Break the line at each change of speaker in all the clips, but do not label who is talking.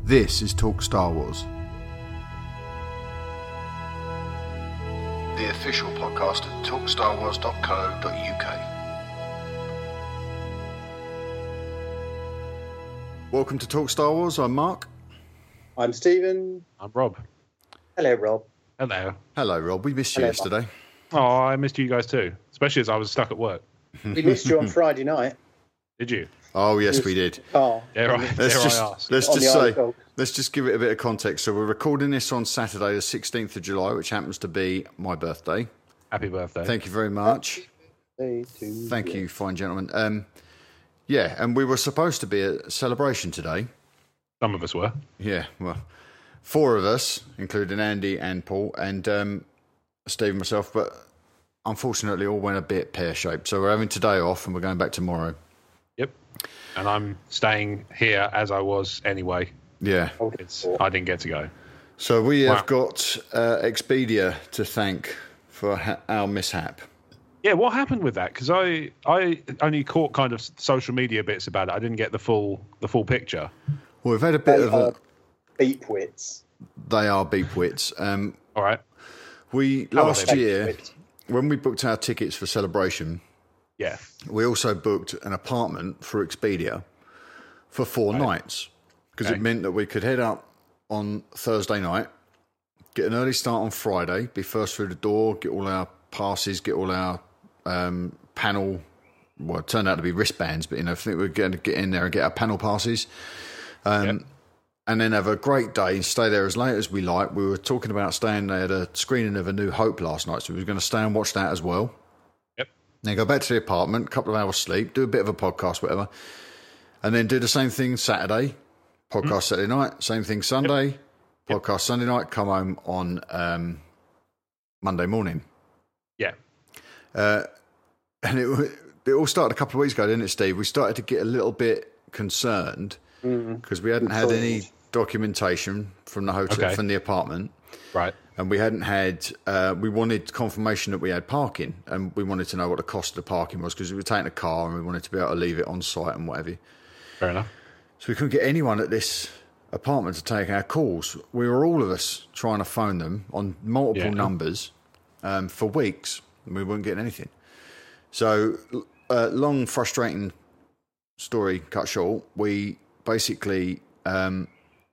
This is Talk Star Wars, the official podcast of talkstarwars.co.uk. Welcome to Talk Star Wars. I'm Mark.
I'm Stephen.
I'm Rob.
Hello, Rob.
Hello.
Hello, Rob. We missed you yesterday.
Oh, I missed you guys too, especially as I was stuck at work.
We missed you on Friday night.
Did you?
Oh, yes, we did.
Oh,
Let's just give it a bit of context. So we're recording this on Saturday, the 16th of July, which happens to be my birthday.
Happy birthday.
Thank you very much. Thank you, fine gentlemen. Yeah, and we were supposed to be at a celebration today.
Some of us were.
Yeah, well, 4 of us, including Andy and Paul and Steve and myself, but unfortunately all went a bit pear-shaped. So we're having today off and we're going back tomorrow.
Yep. And I'm staying here as I was anyway.
Yeah.
I didn't get to go.
So we have got Expedia to thank for our mishap.
Yeah, what happened with that? Because I only caught kind of social media bits about it. I didn't get the full picture.
Well, we've had a bit of a...
beepwits.
They are beepwits.
All right.
Last year, when we booked our tickets for Celebration...
Yeah.
We also booked an apartment for Expedia for 4 nights because it meant that we could head up on Thursday night, get an early start on Friday, be first through the door, get all our passes, get all our panel. Well, it turned out to be wristbands, but I think we're going to get in there and get our panel passes, and then have a great day and stay there as late as we like. We were talking about staying there at a screening of A New Hope last night, so we were going to stay and watch that as well. Then go back to the apartment, a couple of hours sleep, do a bit of a podcast, whatever, and then do the same thing Saturday, podcast Saturday night, same thing Sunday, podcast Sunday night, come home on Monday morning.
Yeah.
And it all started a couple of weeks ago, didn't it, Steve? We started to get a little bit concerned because we hadn't had any documentation from the hotel, from the apartment.
Right.
And we hadn't had, we wanted confirmation that we had parking, and we wanted to know what the cost of the parking was because we were taking a car and we wanted to be able to leave it on site and whatever.
Fair enough.
So we couldn't get anyone at this apartment to take our calls. We were all of us trying to phone them on multiple numbers for weeks, and we weren't getting anything. So, long, frustrating story cut short, we basically got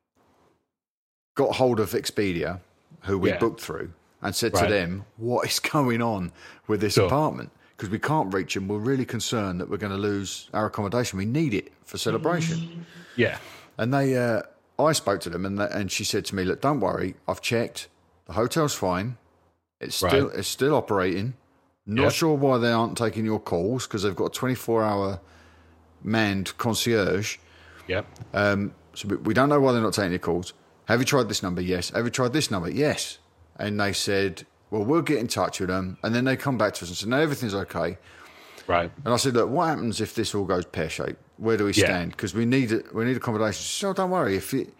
hold of Expedia, who we booked through, and said to them, what is going on with this apartment? Because we can't reach them. We're really concerned that we're going to lose our accommodation. We need it for Celebration.
Yeah.
And I spoke to them, and she said to me, look, don't worry. I've checked. The hotel's fine. It's still operating. Not sure why they aren't taking your calls, because they've got a 24-hour manned concierge.
Yep.
So we don't know why they're not taking your calls. Have you tried this number? Yes. Have you tried this number? Yes. And they said, well, we'll get in touch with them. And then they come back to us and say, no, everything's okay.
Right.
And I said, look, what happens if this all goes pear-shaped? Where do we stand? Because we need accommodation. She said, oh, don't worry.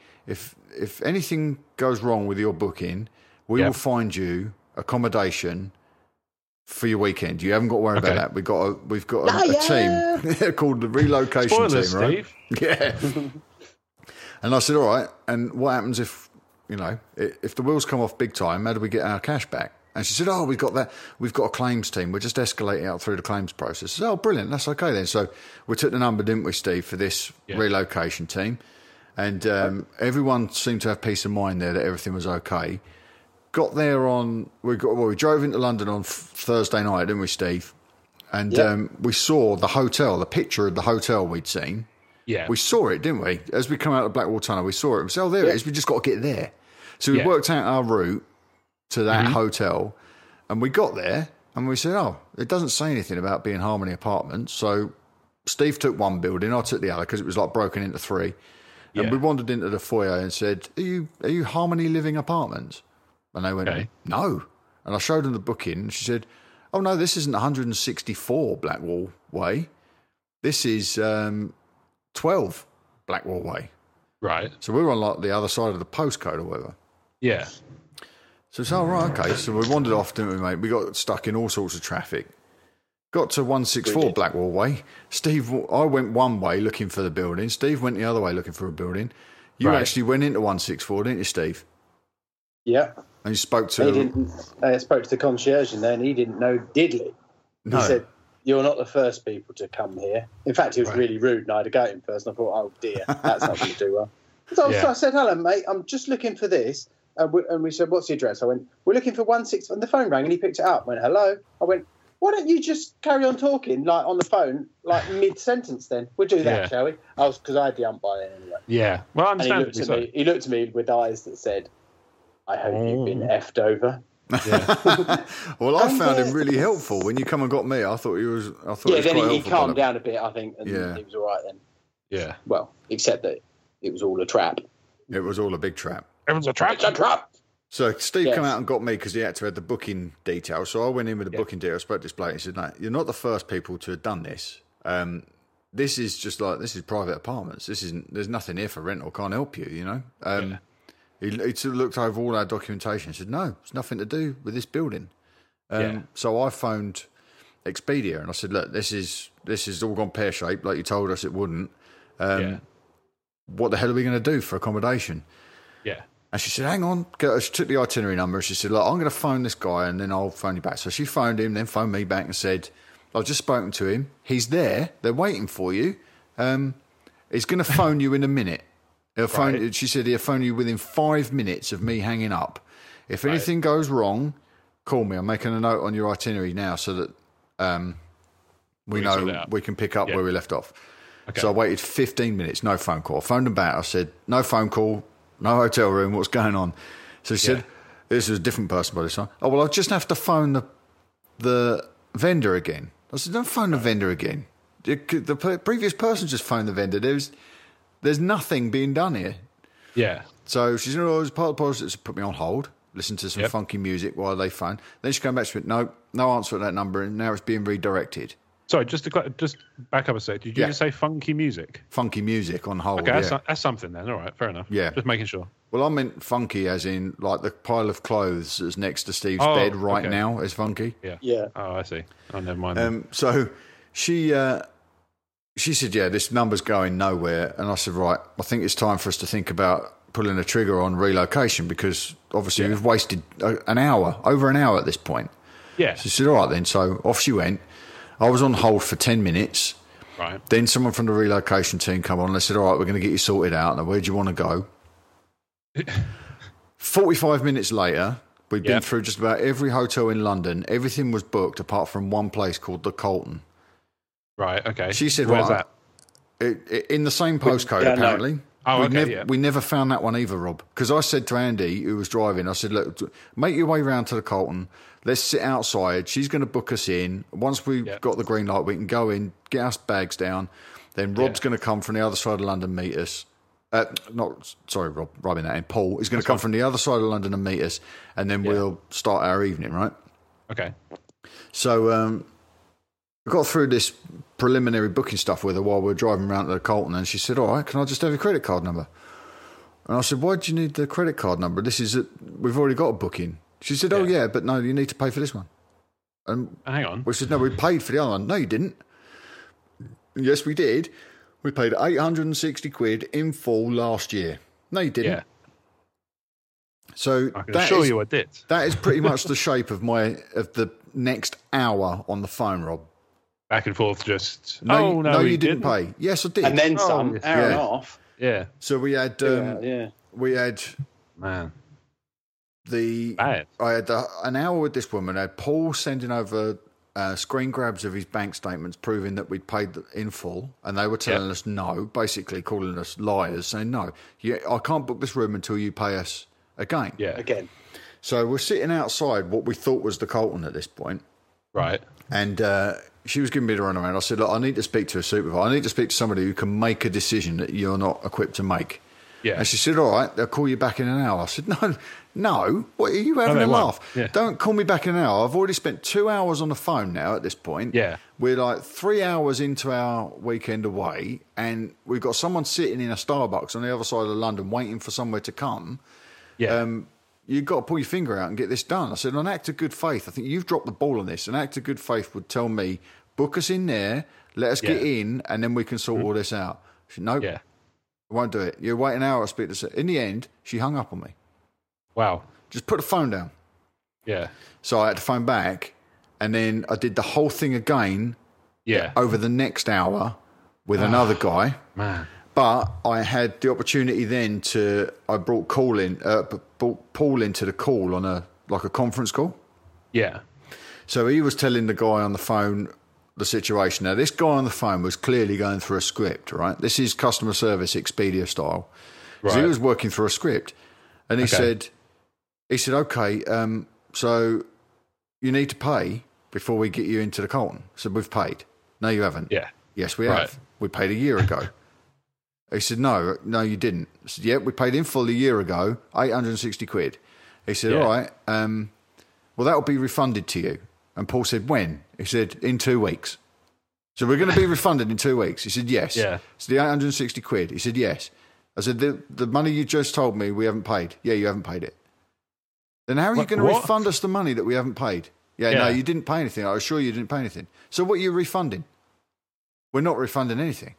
If anything goes wrong with your booking, we will find you accommodation for your weekend. You haven't got to worry about that. We've got a team called the relocation team, right?
Steve.
Yeah. And I said, all right, and what happens if the wheels come off big time, how do we get our cash back? And she said, oh, we've got a claims team. We're just escalating out through the claims process. I said, oh, brilliant, that's okay then. So we took the number, didn't we, Steve, for this relocation team. And everyone seemed to have peace of mind there that everything was okay. Got there we drove into London on Thursday night, didn't we, Steve? And we saw the hotel, the picture of the hotel we'd seen.
Yeah.
We saw it, didn't we? As we come out of Blackwall Tunnel, we saw it. We said, oh, there it is. We just got to get there. So we worked out our route to that hotel, and we got there, and we said, oh, it doesn't say anything about being Harmony Apartments. So Steve took one building, I took the other, because it was like broken into 3. And we wandered into the foyer and said, are you Harmony Living Apartments? And they went, no. And I showed them the booking, and she said, oh, no, this isn't 164 Blackwall Way. This is 12 Blackwall Way.
Right.
So we were on like the other side of the postcode or whatever.
Yeah.
So it's all right, okay. So we wandered off, didn't we, mate? We got stuck in all sorts of traffic. Got to 164 Blackwall Way. I went one way looking for the building. Steve went the other way looking for a building. You
Right.
actually went into 164, didn't you, Steve?
Yeah.
And you spoke to...
He didn't. I spoke to the concierge in there, and he didn't know diddly.
No.
He said, "You're not the first people to come here." In fact, he was really rude, and I had to go to him first. And I thought, "Oh dear, that's not going to do well." So I said, "Hello, mate. I'm just looking for this." And we said, "What's the address?" I went, "We're looking for 16." And the phone rang, and he picked it up. I went, "Hello." I went, "Why don't you just carry on talking, like on the phone, like mid-sentence? Then we'll do that, shall we?" Because I had the ump by then anyway.
Yeah. Well, I
And
understand.
he looked at me with eyes that said, "I hope you've been effed over."
Yeah.
Well, I found him really helpful when you come and got me. I thought he was. I thought
Yeah,
he was
then
quite
he
helpful.
calmed down a bit, I think, and he was all right then.
Yeah.
Well, except that it was all a trap.
It was all a big trap.
Everyone's a trap.
It's a trap.
So Steve
Yes.
came out and got me because he had to have the booking details. So I went in with the booking details, spoke to this bloke. He said, "No, you're not the first people to have done this. This is just like, this is private apartments. This isn't. There's nothing here for rental. Can't help you. You know." He sort of looked over all our documentation and said, "No, it's nothing to do with this building." So I phoned Expedia and I said, "Look, this is all gone pear shaped, like you told us it wouldn't. What the hell are we going to do for accommodation?"
Yeah.
And she said, "Hang on." She took the itinerary number. She said, "Look, I'm going to phone this guy and then I'll phone you back." So she phoned him, then phoned me back and said, "I've just spoken to him. He's there. They're waiting for you. He's going to phone you in a minute. He'll phone."
Right.
She said, "He'll phone you within 5 minutes of me hanging up. If anything goes wrong, call me. I'm making a note on your itinerary now so that we know we can pick up where we left off." Okay. So I waited 15 minutes, no phone call. I phoned them back. I said, "No phone call, no hotel room. What's going on?" So she said, this was a different person by this time. "Oh, well, I just have to phone the vendor again." I said, "Don't phone the vendor again. The previous person just phoned the vendor. There's nothing being done here."
Yeah.
So she said, "Oh, it was part of the process to put me on hold, listen to some funky music while they phone." Then she came back to me, no answer at that number, and now it's being redirected.
Sorry, just back up a sec. Did you just say funky music?
Funky music on hold.
Okay, that's something then. All right, fair enough.
Yeah.
Just making sure.
Well, I meant funky as in like the pile of clothes that's next to Steve's bed right now is funky.
Yeah.
Yeah.
Oh, I see. Oh, never mind.
So she said, "Yeah, this number's going nowhere." And I said, "Right, I think it's time for us to think about pulling a trigger on relocation because obviously we've wasted over an hour at this point."
Yeah.
So she said, "All right then." So off she went. I was on hold for 10 minutes.
Right.
Then someone from the relocation team come on and they said, "All right, we're going to get you sorted out. Now, where do you want to go?" 45 minutes later, we'd been through just about every hotel in London. Everything was booked apart from one place called the Carlton.
Right, okay.
She said,
"Where's
"Right,
that?"
in the same postcode, apparently."
Oh, okay,
we never found that one either, Rob. Because I said to Andy, who was driving, I said, "Look, make your way round to the Carlton. Let's sit outside. She's going to book us in. Once we've got the green light, we can go in, get our bags down. Then Rob's going to come from the other side of London, meet us." Rob, rubbing that in. Paul is going to come from the other side of London and meet us, and then we'll start our evening, right?
Okay.
So we got through this preliminary booking stuff with her while we were driving around to the Carlton, and she said, "All right, can I just have your credit card number?" And I said, "Why do you need the credit card number? We've already got a booking." She said, "Oh, yeah, but no, you need to pay for this one." And
hang on.
We said, "No, we paid for the other one." "No, you didn't." "Yes, we did. We paid 860 quid in full last year." "No, you didn't."
Yeah.
So
I can assure you I did.
That is pretty much the shape of the next hour on the phone, Rob.
Back and forth, just.
No,
No,
you didn't pay. Yes, I did.
And then some, hour and a half.
Yeah.
So we had,
Man.
I had an hour with this woman. I had Paul sending over screen grabs of his bank statements proving that we'd paid in full, and they were telling us no, basically calling us liars, saying no, I can't book this room until you pay us again.
Yeah.
Again.
So we're sitting outside what we thought was the Carlton at this point.
Right.
And she was giving me the runaround. I said, "Look, I need to speak to a supervisor. I need to speak to somebody who can make a decision that you're not equipped to make."
Yeah.
And she said, "All right, they'll call you back in an hour." I said, No. What are you having a laugh?
Yeah.
Don't call me back in an hour. I've already spent 2 hours on the phone now at this point.
Yeah.
We're like 3 hours into our weekend away, and we've got someone sitting in a Starbucks on the other side of London waiting for somewhere to come.
Yeah.
You've got to pull your finger out and get this done. I said, an act of good faith. I think you've dropped the ball on this. An act of good faith would tell me, book us in there, let us get in, and then we can sort all this out. She said, nope.
Yeah.
I won't do it. You wait an hour, I'll speak to her. In the end, she hung up on me.
Wow.
Just put the phone down.
Yeah.
So I had to phone back, and then I did the whole thing again over the next hour with another guy.
Man.
But I had the opportunity then I brought Paul into the call on a conference call.
Yeah.
So he was telling the guy on the phone the situation. Now, this guy on the phone was clearly going through a script, right? This is customer service Expedia style. Right. So he was working through a script. And he said, okay, so you need to pay before we get you into the Carlton. So we've paid. No, you haven't.
Yeah.
Yes, we have. We paid a year ago. He said, no, you didn't. I said, yeah, we paid in full a year ago, 860 quid. He said, all right, well, that will be refunded to you. And Paul said, when? He said, in 2 weeks. So we're going to be refunded in 2 weeks. He said, yes.
Yeah.
So the 860 quid. He said, yes. I said, the money you just told me we haven't paid. Yeah, you haven't paid it. Then how are you going to refund us the money that we haven't paid? Yeah, no, you didn't pay anything. I assure you didn't pay anything. So what are you refunding? We're not refunding anything.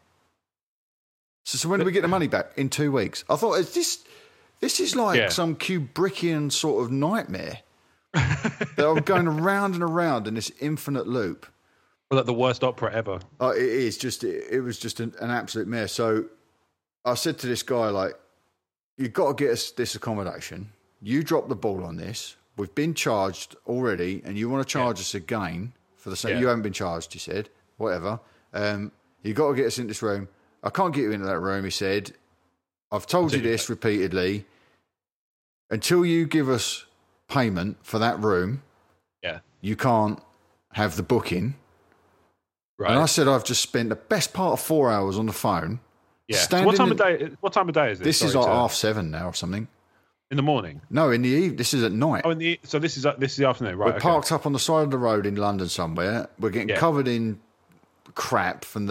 So when do we get the money back? In 2 weeks. I thought, this is like some Kubrickian sort of nightmare. that I'm going around and around in this infinite loop.
Well, like the worst opera ever.
It is just. It was just an absolute mess. So I said to this guy, like, you've got to get us this accommodation. You dropped the ball on this. We've been charged already, and you want to charge us again for the same. You haven't been charged, he said. Whatever. You've got to get us in this room. I can't get you into that room, he said. I've told you this repeatedly. Until you give us payment for that room, you can't have the booking. Right. And I said I've just spent the best part of 4 hours on the phone.
Yeah. So what time of day is this?
This is like 7:30 now or something.
In the morning?
No, in the evening. This is at night.
Oh, so this is the afternoon, right?
We're parked up on the side of the road in London somewhere. We're getting covered in crap from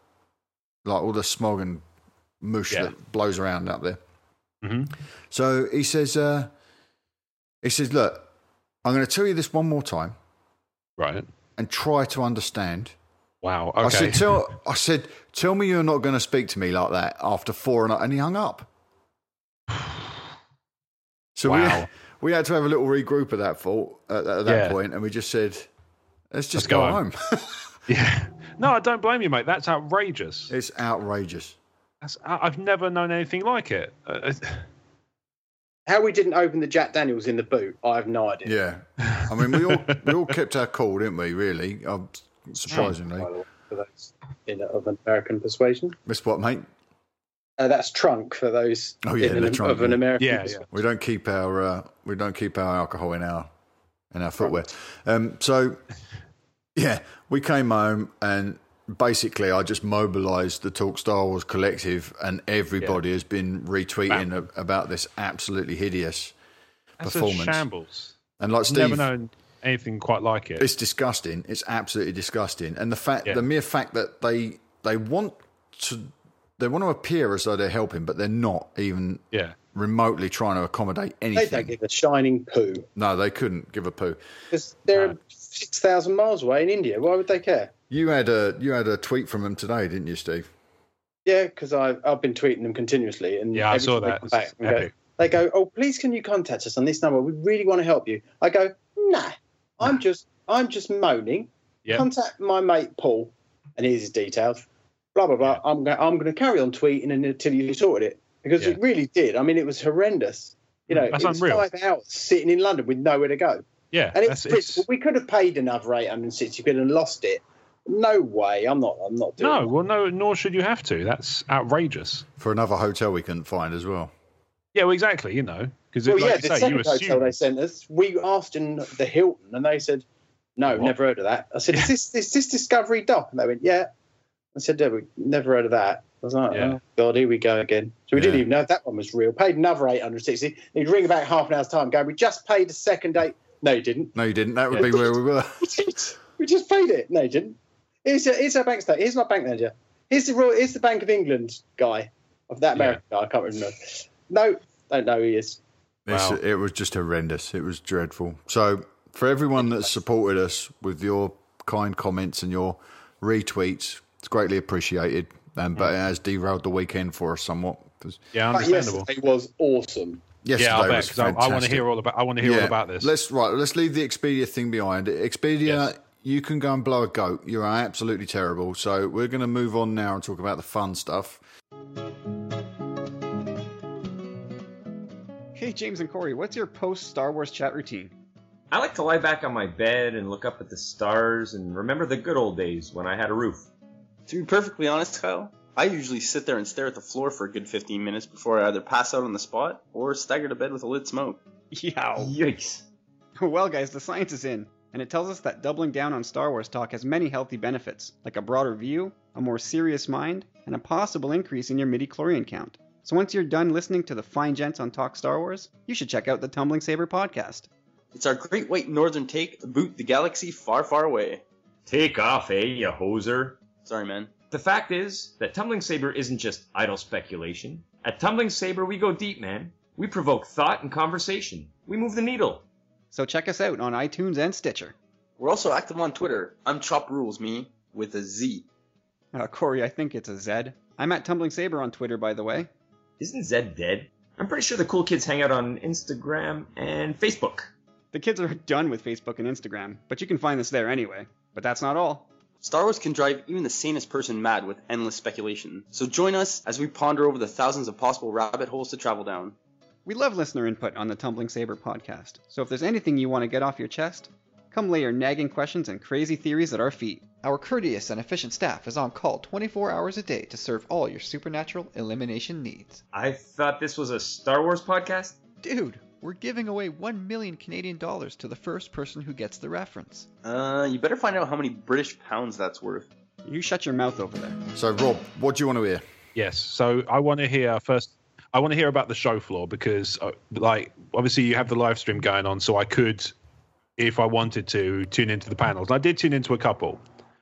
all the smog and mush that blows around up there. Mm-hmm. So he says, look, I'm going to tell you this one more time.
Right.
And try to understand.
Wow. Okay.
I said, tell me you're not going to speak to me like that after 4 and he hung up. So we had to have a little regroup at that point, and we just said, let's just go home.
Yeah. No, I don't blame you, mate. That's outrageous.
It's outrageous.
I've never known anything like it.
How we didn't open the Jack Daniels in the boot, I have no idea.
Yeah. I mean, we all kept our cool, didn't we, really? Surprisingly.
For those of American persuasion.
Miss what, mate?
That's trunk for those
trunk,
of an American.
Yeah.
We don't keep our alcohol in our footwear. So we came home and basically I just mobilised the Talk Star Wars collective, and everybody has been retweeting about this absolutely hideous performance.
A shambles.
And like Steve,
never known anything quite like it.
It's disgusting. It's absolutely disgusting. And the mere fact that they want to appear as though they're helping, but they're not even remotely trying to accommodate anything.
They don't give a shining poo.
No, they couldn't give a poo.
Because they're 6,000 miles away in India. Why would they care?
You had a tweet from them today, didn't you, Steve?
Yeah, because I've been tweeting them continuously. And
I saw that.
They go, oh, please can you contact us on this number? We really want to help you. I go, nah, I'm just moaning. Yeah. Contact my mate Paul, and here's his details. Blah blah blah. Yeah. I'm going to carry on tweeting until you sorted it, because it really did. I mean, it was horrendous. You know,
that's
it was
unreal.
5 hours sitting in London with nowhere to go.
Yeah,
and we could have paid another 860 quid and lost it. No way. I'm not doing that.
Well, no, nor should you have to. That's outrageous.
For another hotel we couldn't find as well.
Yeah, well, exactly. You know, because
the second hotel they sent us, we asked in the Hilton, and they said, "No, never heard of that." I said, "Is this Discovery Dock?" And they went, "Yeah." I said, "Yeah, we never heard of that." I was like, "Oh God, here we go again." So we didn't even know if that one was real. Paid another 860. He'd ring about half an hour's time, going, "We just paid the second date." No, you didn't.
No, you didn't. That would be where we were.
We just paid it. No, you didn't. Here's our bank statement. Here's my bank manager. Here's the Bank of England guy of that American guy. I can't remember. No, don't know who he is.
Wow. It was just horrendous. It was dreadful. So for everyone that's supported us with your kind comments and your retweets, it's greatly appreciated. But it has derailed the weekend for us somewhat.
Yeah, understandable.
Yesterday was awesome.
Yesterday
I bet,
was
'cause
fantastic.
I want to hear all about this.
Let's leave the Expedia thing behind. Expedia, you can go and blow a goat. You're absolutely terrible. So we're going to move on now and talk about the fun stuff.
Hey, James and Corey, what's your post-Star Wars chat routine?
I like to lie back on my bed and look up at the stars and remember the good old days when I had a roof.
To be perfectly honest, Kyle, I usually sit there and stare at the floor for a good 15 minutes before I either pass out on the spot or stagger to bed with a lit smoke.
Yow.
Yikes.
Well, guys, the science is in, and it tells us that doubling down on Star Wars talk has many healthy benefits, like a broader view, a more serious mind, and a possible increase in your midi-chlorian count. So once you're done listening to the fine gents on Talk Star Wars, you should check out the Tumbling Saber podcast.
It's our great white northern take about the galaxy far, far away.
Take off, you hoser.
Sorry, man.
The fact is that Tumbling Saber isn't just idle speculation. At Tumbling Saber, we go deep, man. We provoke thought and conversation. We move the needle.
So check us out on iTunes and Stitcher.
We're also active on Twitter. I'm Chop Rules, me, with a Z.
Corey, I think it's a Z. I'm at Tumbling Saber on Twitter, by the way.
Isn't Zed dead? I'm pretty sure the cool kids hang out on Instagram and Facebook.
The kids are done with Facebook and Instagram, but you can find us there anyway. But that's not all.
Star Wars can drive even the sanest person mad with endless speculation. So join us as we ponder over the thousands of possible rabbit holes to travel down.
We love listener input on the Tumbling Saber podcast, so if there's anything you want to get off your chest, come lay your nagging questions and crazy theories at our feet.
Our courteous and efficient staff is on call 24 hours a day to serve all your supernatural elimination needs.
I thought this was a Star Wars podcast?
Dude, we're giving away 1 million Canadian dollars to the first person who gets the reference.
You better find out how many British pounds that's worth.
You shut your mouth over there.
So, Rob, what do you want to hear?
Yes. So I want to hear first. I want to hear about the show floor because, obviously you have the live stream going on, so I could, if I wanted to, tune into the panels. And I did tune into a couple,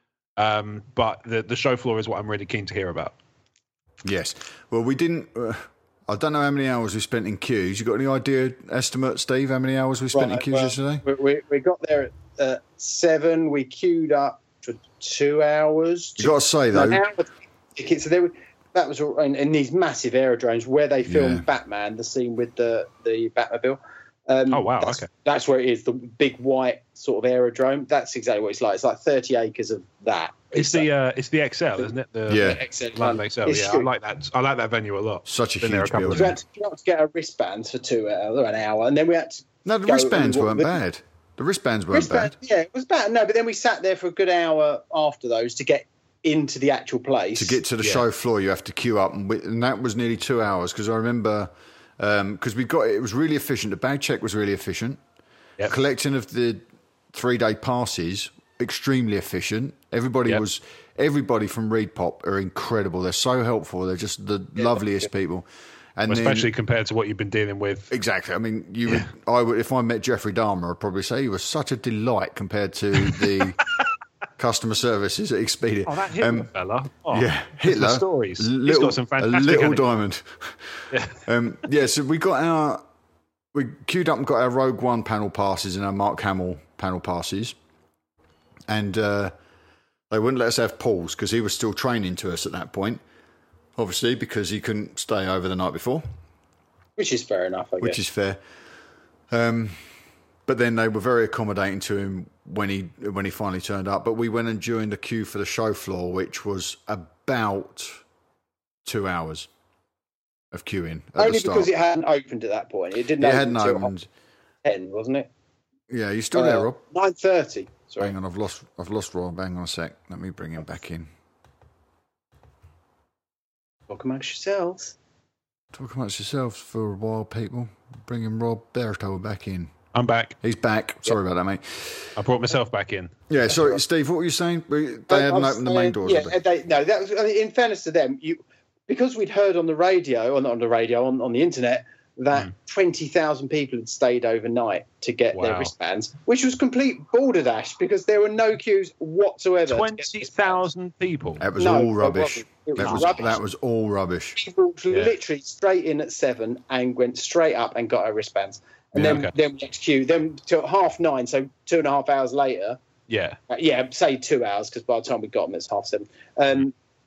but the show floor is what I'm really keen to hear about.
Yes. Well, we didn't. I don't know how many hours we spent in queues. You got any idea, estimate, Steve? How many hours we spent in queues yesterday?
We got there at 7. We queued up for 2 hours.
You got to say though,
tickets. So that was all in these massive aerodromes where they filmed Batman, the scene with the Batmobile.
Oh wow! Okay,
that's where it is. The big white sort of aerodrome. That's exactly what it's like. It's like 30 acres of that.
It's the XL, isn't it?
The XL.
London XL. Yeah, I like that. I like that venue a lot.
Such a
Been
huge building.
We had to get our wristbands for 2 hours, an hour, and then we had to.
No, the wristbands weren't bad. The wristbands weren't bad.
Yeah, it was bad. No, but then we sat there for a good hour after those to get into the actual place.
To get to the show floor, you have to queue up, and that was nearly 2 hours because I remember because it was really efficient. The bag check was really efficient. Yep. Collecting of the 3-day passes extremely efficient. Everybody from Reed Pop are incredible. They're so helpful. They're just the loveliest people. And
especially compared to what you've been dealing with.
Exactly. I mean, I would, if I met Jeffrey Dahmer, I'd probably say he was such a delight compared to the customer services at Expedia.
Oh, that Hitler fella. Oh,
yeah, Hitler.
Stories. He's got some fantastic
little diamond. So we queued up and got our Rogue One panel passes and our Mark Hamill panel passes. And they wouldn't let us have Paul's because he was still training to us at that point. Obviously, because he couldn't stay over the night before.
Which is fair enough, I guess.
Which is fair. But then they were very accommodating to him when he finally turned up. But we went and joined the queue for the show floor, which was about 2 hours of queuing.
Only because it hadn't opened at that point. It didn't open until 10, wasn't it?
Yeah, you still there, Rob?
9:30. Sorry.
Hang on, I've lost Rob. Hang on a sec. Let me bring him back in.
Talk amongst yourselves.
Talk amongst yourselves for a while, people. Bringing Rob Berto back in.
I'm back.
He's back. Sorry about that, mate.
I brought myself back in.
Yeah, sorry, Steve. What were you saying? They hadn't opened the main doors.
Yeah, that was. I mean, in fairness to them, because we'd heard on the radio, or not on the radio, on the internet, that 20,000 people had stayed overnight to get their wristbands, which was complete balderdash because there were no queues whatsoever.
20,000 people.
That was all rubbish. That was all rubbish.
People literally straight in at 7 and went straight up and got our wristbands. And then next queue, then till 9:30, so 2.5 hours later.
Yeah.
Say 2 hours because by the time we got them, it's 7:30.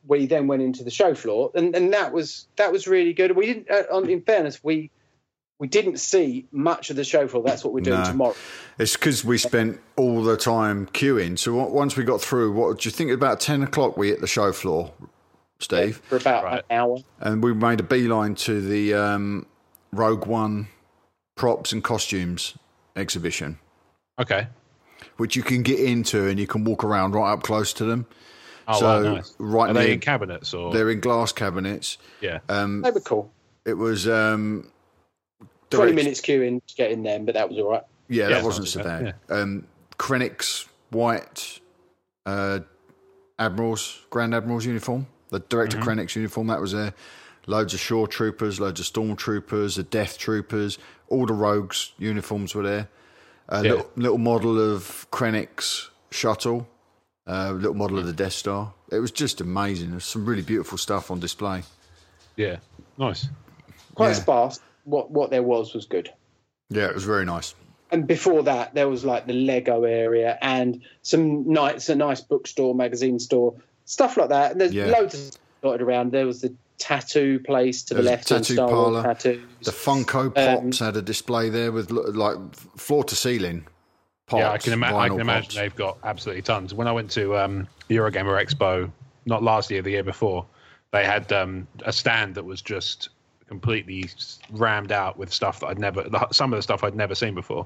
we then went into the show floor, and that was really good. We didn't, in fairness, we didn't see much of the show floor. That's what we're doing tomorrow.
It's because we spent all the time queuing. So once we got through, what do you think? About 10 o'clock, we hit the show floor, Steve,
for about an hour,
and we made a beeline to the Rogue One props and costumes exhibition.
Okay.
Which you can get into and you can walk around right up close to them.
Oh,
so
wow, nice.
Right
Are they in cabinets or?
They're in glass cabinets.
Yeah.
They were cool.
It was
20 minutes queuing to get in them, but that was all right.
Yeah, that wasn't so bad.
Yeah.
Krennic's white Grand Admiral's uniform, the Director Krennic's uniform, that was there. Loads of Shore Troopers, loads of Stormtroopers, the Death Troopers, all the Rogues uniforms were there. Little model of Krennic's shuttle, little model of the Death Star. It was just amazing. There's some really beautiful stuff on display.
Yeah, nice.
Quite sparse. What there was good.
Yeah, it was very nice.
And before that, there was like the Lego area and a nice bookstore, magazine store, stuff like that. And there's loads of stuff dotted around. There was the tattoo place to the left, and Star Wars tattoos.
The Funko Pops had a display there with like floor to ceiling pops.
Yeah, I can imagine they've got absolutely tons. When I went to Eurogamer Expo, not last year, the year before, they had a stand that was just completely rammed out with stuff that some of the stuff I'd never seen before.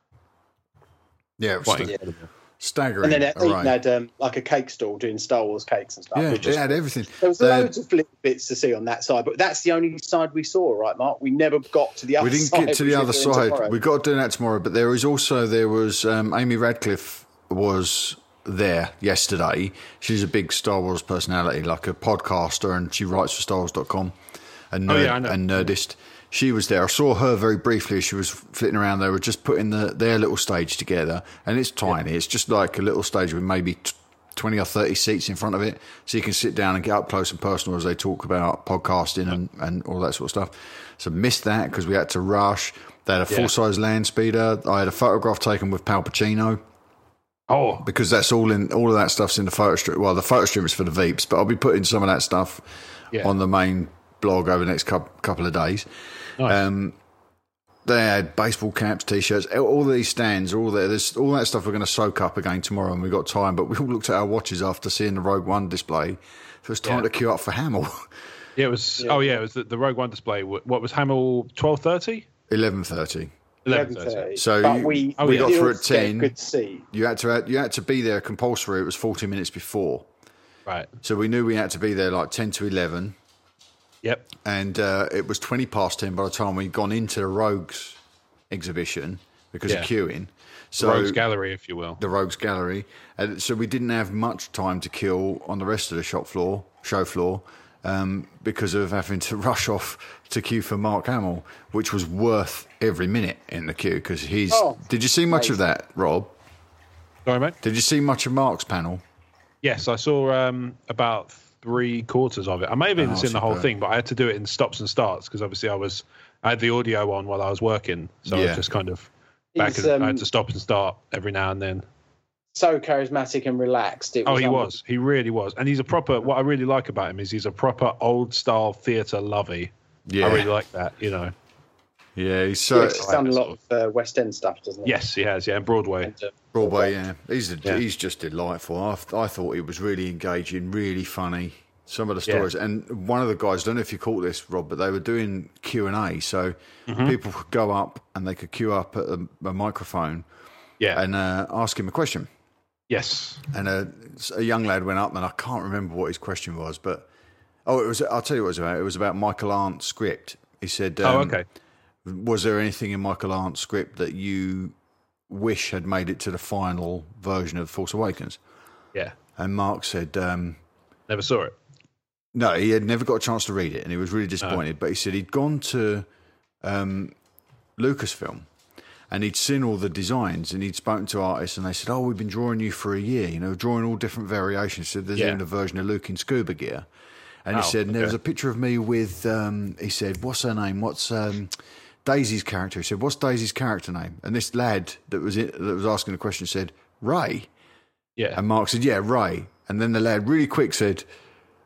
Yeah, it was staggering.
And then they even had like a cake stall doing Star Wars cakes and stuff.
Yeah, they had everything.
There was loads of little bits to see on that side, but that's the only side we saw, right, Mark? We never got to the other side.
We didn't get to the other side. We've got to do that tomorrow. But there was Amy Radcliffe was there yesterday. She's a big Star Wars personality, like a podcaster, and she writes for StarWars.com and Nerdist. She was there. I saw her very briefly. She was flitting around. They were just putting their little stage together, and it's tiny. Yeah. It's just like a little stage with maybe 20 or 30 seats in front of it, so you can sit down and get up close and personal as they talk about podcasting and all that sort of stuff. So missed that because we had to rush. They had a full-size land speeder. I had a photograph taken with Pal Pacino.
Oh,
because that's all of that stuff's in the photo stream. Well, the photo stream is for the Veeps, but I'll be putting some of that stuff on the main blog over the next couple of days. Nice. They had baseball caps, T-shirts, all these stands, all that stuff we're going to soak up again tomorrow, and we've got time. But we all looked at our watches after seeing the Rogue One display. So it was time to queue up for Hamill.
Yeah, it was. Yeah. Oh, yeah, it was the Rogue One display. What was Hamill? 12:30?
11:30.
11:30.
So we got through at 10.
Good seat.
You had to be there compulsory. It was 40 minutes before.
Right.
So we knew we had to be there like 10 to 11.
Yep.
And it was 20 past 10 by the time we'd gone into the Rogues exhibition because of queuing. So
the Rogues Gallery, if you will.
The Rogues Gallery. And so we didn't have much time to kill on the rest of the show floor, because of having to rush off to queue for Mark Hamill, which was worth every minute in the queue because he's... Did you see much of that, Rob?
Sorry, mate?
Did you see much of Mark's panel?
Yes, I saw about 3/4 of it. I may have even seen the whole thing, but I had to do it in stops and starts because obviously I had the audio on while I was working, so I was just kind of back. I had to stop and start every now and then.
So charismatic and relaxed.
He was. He really was, and he's a proper. What I really like about him is he's a proper old style theatre lovey. Yeah, I really like that. You know.
Yeah, he's
done a lot of West End stuff, doesn't he?
Yes, he has. Yeah, and Broadway.
Broadway, yeah. He's just delightful. I thought he was really engaging, really funny. Some of the stories, and one of the guys, I don't know if you caught this, Rob, but they were doing Q&A, so people could go up and they could queue up at a microphone, and ask him a question.
Yes,
and a young lad went up, and I can't remember what his question was, but I'll tell you what it was about. It was about Michael Arndt's script. He said, was there anything in Michael Arndt's script that you wish had made it to the final version of Force Awakens?
Yeah.
And Mark said...
never saw it.
No, he had never got a chance to read it, and he was really disappointed. But he said he'd gone to Lucasfilm, and he'd seen all the designs, and he'd spoken to artists, and they said, we've been drawing you for a year, drawing all different variations. He said, there's even a version of Luke in scuba gear. And he said, and there was a picture of me with, he said, what's her name? What's... Daisy's character. He said, what's Daisy's character name? And this lad that was asking the question said, Ray.
Yeah.
And Mark said, yeah, Ray. And then the lad really quick said,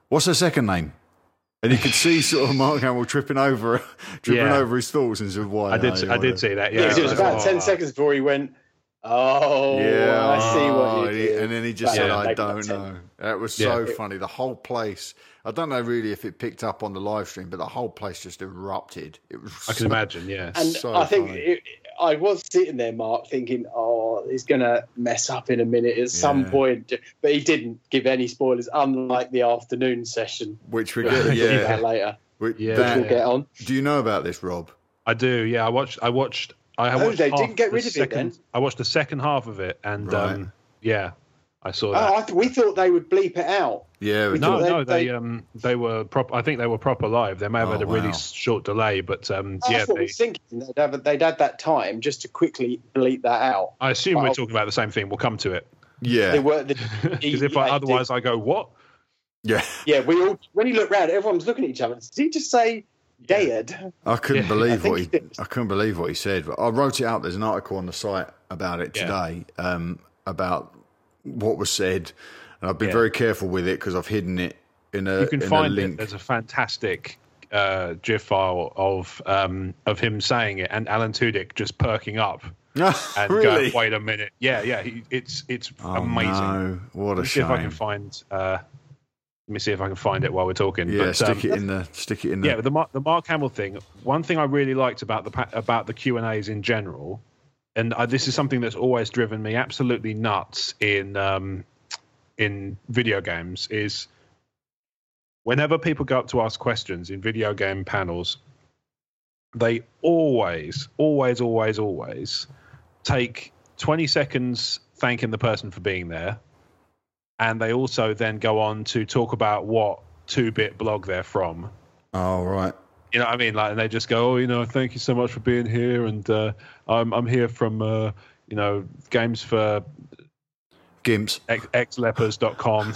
what's her second name? And you could see sort of Mark Hamill tripping over his thoughts and said, "Why?"
I did see that.
Yeah, it was about 10 seconds before he went, "Oh, yeah, I see what you did."
And then he just said, "I don't know." That was so funny. The whole place. I don't know really if it picked up on the live stream, but the whole place just erupted. It was.
I can imagine. Yeah,
and
so
I think I was sitting there, Mark, thinking, "Oh, he's going to mess up in a minute at some point," but he didn't give any spoilers. Unlike the afternoon session,
which we get that
later.
Which
we'll get on.
Do you know about this, Rob?
I do. Yeah, I watched.
They didn't get rid of it then.
I watched the second half of it, and I saw that.
We thought they would bleep it out.
Yeah,
they were proper. I think they were proper live. They may have had a really short delay, but
that's what I was thinking. They'd had that time just to quickly bleep that out.
I assume we're talking about the same thing. We'll come to it.
Yeah,
they were
because otherwise I go what?
Yeah,
yeah. We all when you look round, everyone was looking at each other. Did he just say dead?
I couldn't believe I couldn't believe what he said. But I wrote it out. There's an article on the site about it today. About what was said, and I've been very careful with it because I've hidden it in a.
You can find
link.
it. There's a fantastic GIF file of him saying it, and Alan Tudyk just perking up and
really?
going, "Wait a minute, it's amazing."
No. What a shame!
See if I can find. Let me see if I can find it while we're talking.
Yeah,
but,
stick it in the.
Yeah, but the Mark Hamill thing. One thing I really liked about the Q&As in general. And this is something that's always driven me absolutely nuts in video games is whenever people go up to ask questions in video game panels, they always take 20 seconds thanking the person for being there. And they also then go on to talk about what 2-bit blog they're from.
Oh, right.
You know what I mean? Like, and they just go, thank you so much for being here, and I'm here from games for
Gimps
xlepers.com.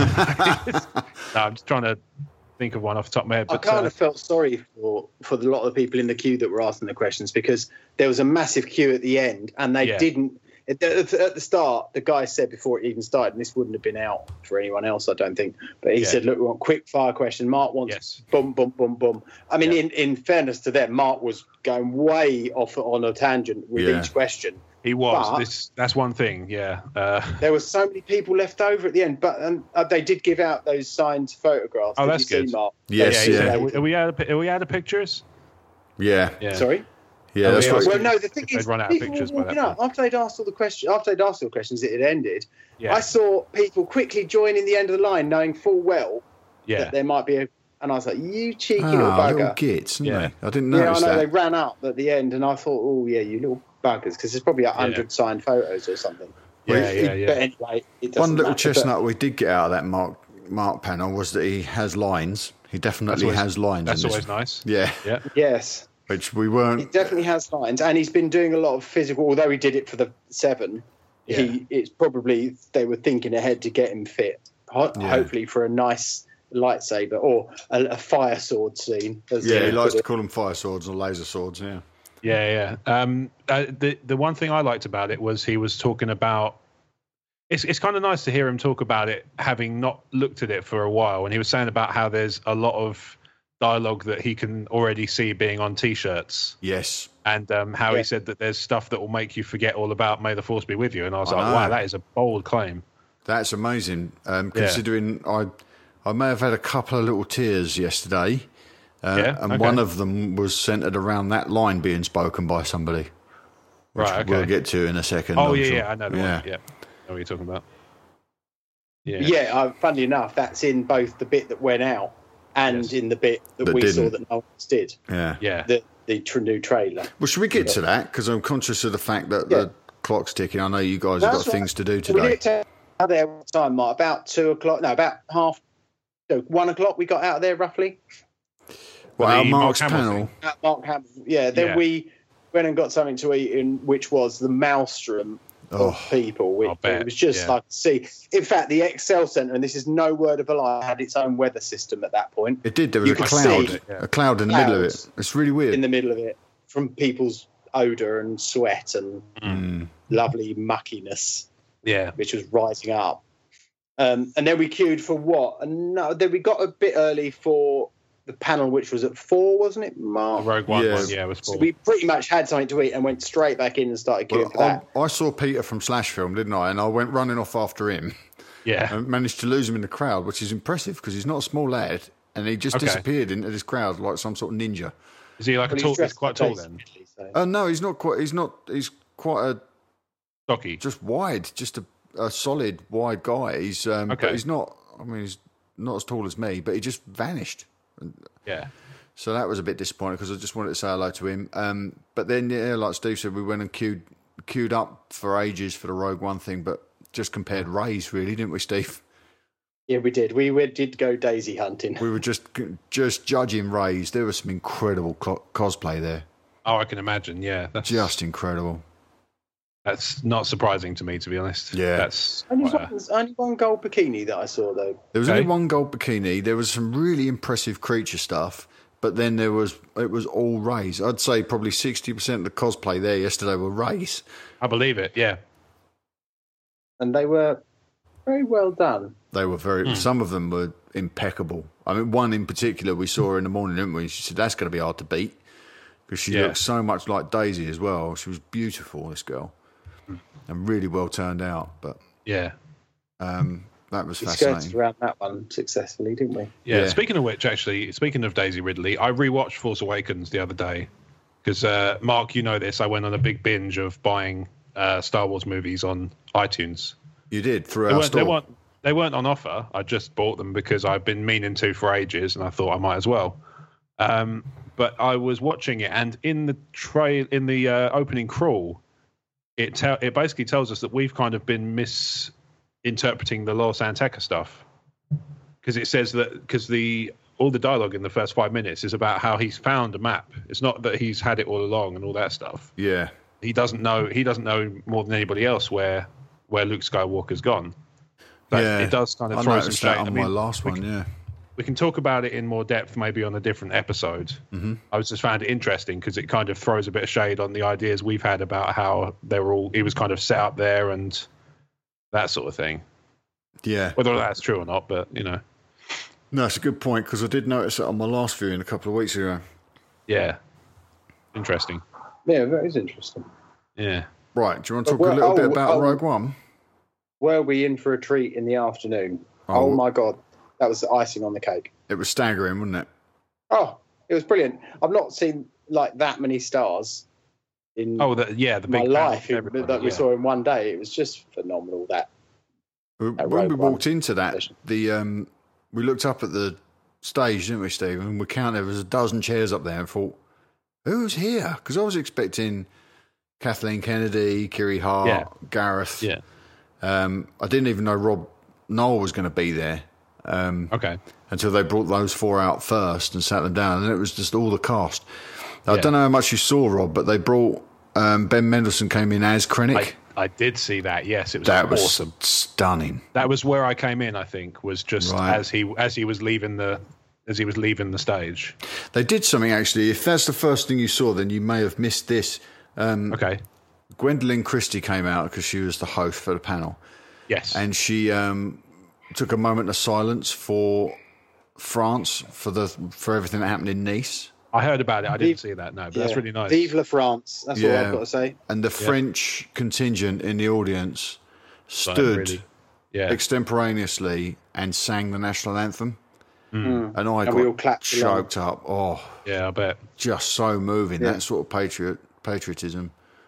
No, I'm just trying to think of one off the top of my head. But,
I kind of felt sorry for a lot of the people in the queue that were asking the questions because there was a massive queue at the end, and they didn't. At the start, the guy said before it even started, and this wouldn't have been out for anyone else, I don't think, but he said, look, we want quick fire question. Mark wants boom, boom, boom, boom. I mean, in fairness to them, Mark was going way off on a tangent with each question.
He was. That's one thing, yeah.
There were so many people left over at the end, but they did give out those signed photographs.
Oh, that's good.
Mark?
Yes,
Are we out of pictures?
Yeah.
Sorry?
Yeah, that's right.
Well, no, the thing is,
run out of pictures by that point.
after they'd asked all the questions, it had ended. I saw people quickly joining the end of the line, knowing full well that there might be and I was like, "You cheeky little bugger!"
Little gits, didn't they? I didn't notice
that.
They
ran up at the end, and I thought, "Oh yeah, you little buggers," because there's probably 100 signed photos or something.
Yeah.
But anyway, it doesn't
one little
matter,
chestnut we did get out of that Mark panel was that he has lines. He definitely has lines.
That's always nice.
Yeah.
Yes.
Which we weren't.
He definitely has lines, and he's been doing a lot of physical. Although he did it for the 7, it's probably they were thinking ahead to get him fit. Hopefully for a nice lightsaber or a fire sword scene.
He likes to call them fire swords or laser swords.
Yeah. The one thing I liked about it was he was talking about. It's kind of nice to hear him talk about it, having not looked at it for a while. And he was saying about how there's a lot of dialogue that he can already see being on T-shirts.
Yes.
And how he said that there's stuff that will make you forget all about May the Force be with you. And I was like, wow, that is a bold claim.
That's amazing. Considering I may have had a couple of little tears yesterday. One of them was centered around that line being spoken by somebody. Which we'll get to in a second.
Oh, I know the one. Yeah. I know what you're talking about.
Funnily enough, that's in both the bit that went out and in the bit that we saw that no one else did.
Yeah.
The new trailer.
Well, should we get to that? Because I'm conscious of the fact that the clock's ticking. I know you guys have got things to do today.
We did out there one time, Mark, about 2 o'clock. No, about 1 o'clock we got out of there roughly.
Well, Mark's panel.
At Mark Hamill. Yeah, then we went and got something to eat, which was the Maelstrom of people. It was just like see. In fact, the Excel Centre, and this is no word of a lie, had its own weather system at that point.
It did. There was a cloud in the middle of it. It's really weird.
In the middle of it, from people's odour and sweat and lovely muckiness.
Yeah,
which was rising up. And then we queued for what? And no, then we got a bit early for the panel, which was at 4, wasn't it, Mark?
The Rogue One, it was 4.
So we pretty much had something to eat and went straight back in and started queuing for that.
I saw Peter from Slash Film, didn't I? And I went running off after him.
Yeah.
And managed to lose him in the crowd, which is impressive because he's not a small lad. And he just disappeared into this crowd like some sort of ninja.
Is he like he's quite tall then?
No, he's not quite. He's quite a
stocky,
just wide, just a solid wide guy. He's but he's not. I mean, he's not as tall as me, but he just vanished.
Yeah.
So that was a bit disappointing because I just wanted to say hello to him. But then, like Steve said, we went and queued up for ages for the Rogue One thing, but just compared Rays, really, didn't we, Steve?
Yeah, we did. We did go daisy hunting.
We were just judging Rays. There was some incredible cosplay there.
Oh, I can imagine. Yeah,
that's just incredible.
That's not surprising to me, to be honest.
Yeah,
that's
only one gold bikini that I saw though.
There was only one gold bikini. There was some really impressive creature stuff, but then it was all Rays. I'd say probably 60% of the cosplay there yesterday were Rays.
I believe it. Yeah,
and they were very well done.
They were very. Some of them were impeccable. I mean, one in particular we saw her in the morning, didn't we? She said that's going to be hard to beat because she looked so much like Daisy as well. She was beautiful, this girl, and really well turned out. But
that
was
we
fascinating.
Skirted around that one successfully, didn't we?
Yeah. Speaking of which, actually, speaking of Daisy Ridley, I rewatched Force Awakens the other day because Mark, you know this. I went on a big binge of buying Star Wars movies on iTunes.
You did through our store.
They weren't on offer. I just bought them because I've been meaning to for ages, and I thought I might as well. But I was watching it, and in the opening crawl, it basically tells us that we've kind of been misinterpreting the Los Anteca stuff, because it says that all the dialogue in the first 5 minutes is about how he's found a map. It's not that he's had it all along and all that stuff.
Yeah,
he doesn't know more than anybody else where Luke Skywalker's gone. But it does kind of throw some shade.
On my last one,
we can talk about it in more depth maybe on a different episode.
Mm-hmm.
I just found it interesting because it kind of throws a bit of shade on the ideas we've had about how he was kind of set up there and that sort of thing.
Yeah.
Whether that's true or not, but, you know.
No, it's a good point because I did notice it on my last viewing a couple of weeks ago.
Yeah. Interesting.
Yeah, that is interesting.
Yeah.
Right. Do you want to talk a little bit about Rogue One?
Were we in for a treat in the afternoon? Oh my God. That was the icing on the cake.
It was staggering, wasn't it?
Oh, it was brilliant. I've not seen like that many stars in
the
my
big
life that we saw in one day. It was just phenomenal.
When we walked into that, we looked up at the stage, didn't we, Steve? And we counted, there was a dozen chairs up there and thought, who's here? Because I was expecting Kathleen Kennedy, Kiri Hart, Gareth.
Yeah.
I didn't even know Rob Noel was going to be there. Until they brought those four out first and sat them down, and it was just all the cast. I don't know how much you saw, Rob, but they brought Ben Mendelsohn came in as Krennic.
I did see that. Yes, it was awesome,
stunning.
That was where I came in. I think was just as he was leaving the stage.
They did something actually. If that's the first thing you saw, then you may have missed this. Gwendolyn Christie came out because she was the host for the panel.
Yes,
and she took a moment of silence for France for everything that happened in Nice.
I heard about it. I didn't see that. No, but that's really nice.
Vive la France. That's all I've got to say.
And the French contingent in the audience stood extemporaneously and sang the national anthem. And I got choked up. Oh,
yeah, I bet.
Just so moving. That sort of patriotism.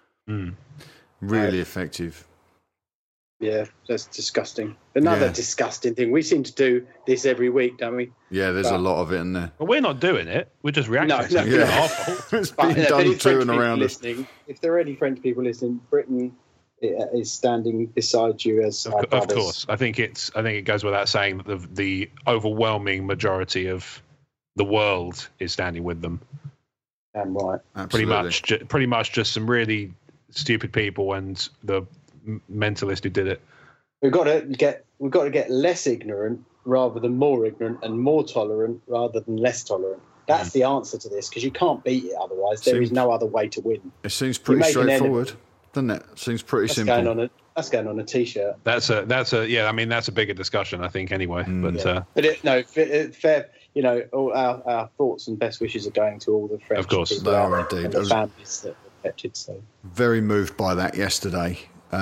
Really effective.
Yeah, that's disgusting. Another disgusting thing. We seem to do this every week, don't we?
Yeah, there's a lot of it in there.
Well, we're not doing it. We're just reacting.
It's been done to and around us.
If there are any French people listening, Britain is standing beside you as our brothers.
Of course. I think it goes without saying that the overwhelming majority of the world is standing with them.
Damn right.
Absolutely.
Pretty much just some really stupid people and the mentalist who did it.
We've got to get less ignorant rather than more ignorant, and more tolerant rather than less tolerant. That's the answer to this, because you can't beat it otherwise. There is no other way to win.
It seems pretty straightforward, doesn't it? Seems pretty simple.
Going on That's going on a T-shirt.
That's a yeah. I mean, that's a bigger discussion, I think, anyway. But
fair. You know, all our thoughts and best wishes are going to all the French
Of course.
people
They
out
are
there
indeed.
and the families that were affected. So
Very moved by that yesterday.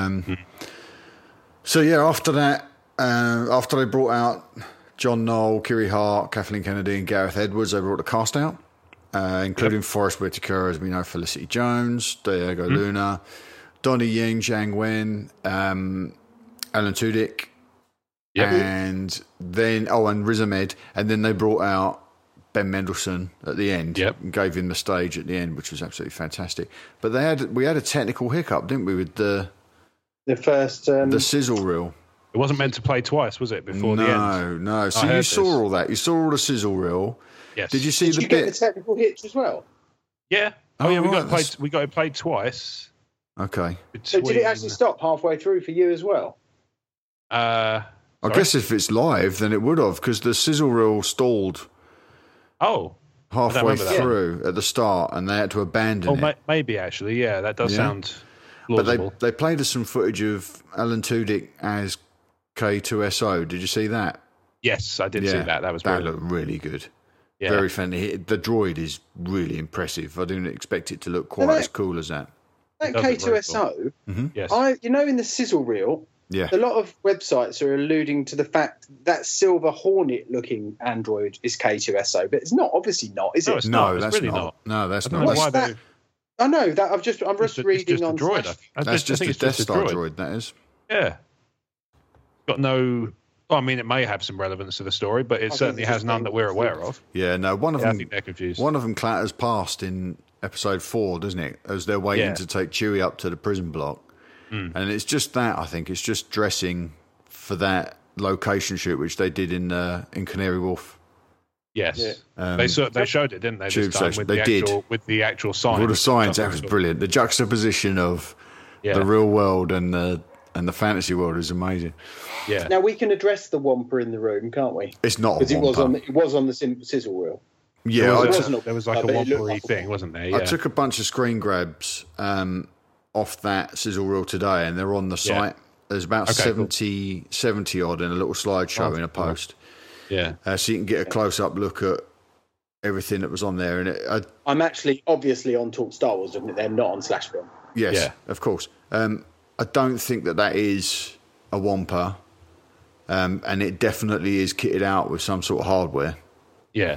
So yeah, after that, after they brought out John Knoll, Kiri Hart, Kathleen Kennedy, and Gareth Edwards, they brought the cast out, including Forrest Whitaker, as we know, Felicity Jones, Diego Luna, Donnie Yen, Zhang Wen, Alan Tudyk, and then and Riz Ahmed, and then they brought out Ben Mendelsohn at the end, and gave him the stage at the end, which was absolutely fantastic. But we had a technical hiccup, didn't we, with the first the sizzle reel.
it wasn't meant to play twice, was it? Before the end?
No. So you saw all that. You saw all the sizzle reel.
Yes.
Did you see
did
the
you
bit?
get the technical hits as well?
Yeah. We got it played twice.
Okay.
So did it actually stop halfway through for you as well?
I guess if it's live, then it would have, because the sizzle reel stalled.
Oh.
Halfway through at the start, and they had to abandon it.
Maybe actually, yeah, that does sound plausible.
But they played us some footage of Alan Tudyk as K2SO. Did you see that?
Yes, I did see that. That
looked really good.
Yeah.
Very friendly. The droid is really impressive. I didn't expect it to look quite as cool as that.
That K2SO,
yes.
in the sizzle reel, a lot of websites are alluding to the fact that Silver Hornet-looking android is K2SO, but it's not. Obviously not, is it?
No, that's really not. No, that's not.
What's that? I know that. I'm just reading on.
Droid. That's just a Death Star droid. That is.
Yeah. Got no. Well, I mean, it may have some relevance to the story, but it certainly has none that we're aware of.
Yeah, no. One of them.
I think they're confused.
One of them clatters past in episode 4, doesn't it? As they're waiting to take Chewie up to the prison block. And it's just that, I think. It's just dressing for that location shoot, which they did in Canary Wharf.
Yes. They showed it, didn't they?
Tube
this time
station.
With the actual signs.
With the signs, that was brilliant. The juxtaposition of the real world and the fantasy world is amazing.
Yeah.
Now we can address the Wampa in the room, can't we?
It's not
because it was on the sizzle reel.
Yeah,
there was like a Wampa-y thing, wasn't there? Yeah.
I took a bunch of screen grabs off that sizzle reel today, and they're on the site. There's about 70 odd in a little slideshow in a post.
Yeah.
So you can get a close-up look at everything that was on there. And
I'm actually obviously on Talk Star Wars, isn't it? They're not on Slash Film.
Yes, of course. I don't think that is a Wampa, and it definitely is kitted out with some sort of hardware.
Yeah.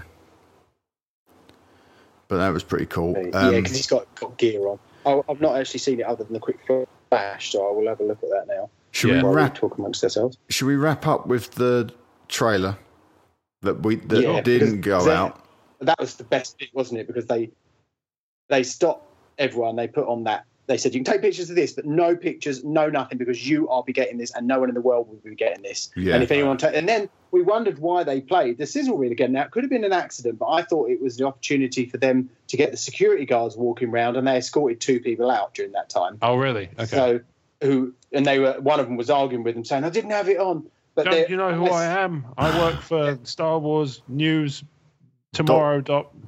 But that was pretty cool.
Because he's got gear on. I've not actually seen it other than the quick flash, so I will have a look at that now.
Should we
talk amongst ourselves?
Should we wrap up with the trailer that didn't go out?
That was the best bit, wasn't it? Because they stopped everyone. They put on that. They said you can take pictures of this, but no pictures, no nothing, because you are be getting this, and no one in the world will be getting this.
Yeah.
And if anyone, and then we wondered why they played the sizzle reel again. Now it could have been an accident, but I thought it was the opportunity for them to get the security guards walking around, and they escorted 2 people out during that time.
Oh, really? Okay.
So one of them was arguing with them, saying, "I didn't have it on." But
don't you know who I am? I work for Star Wars News Tomorrow.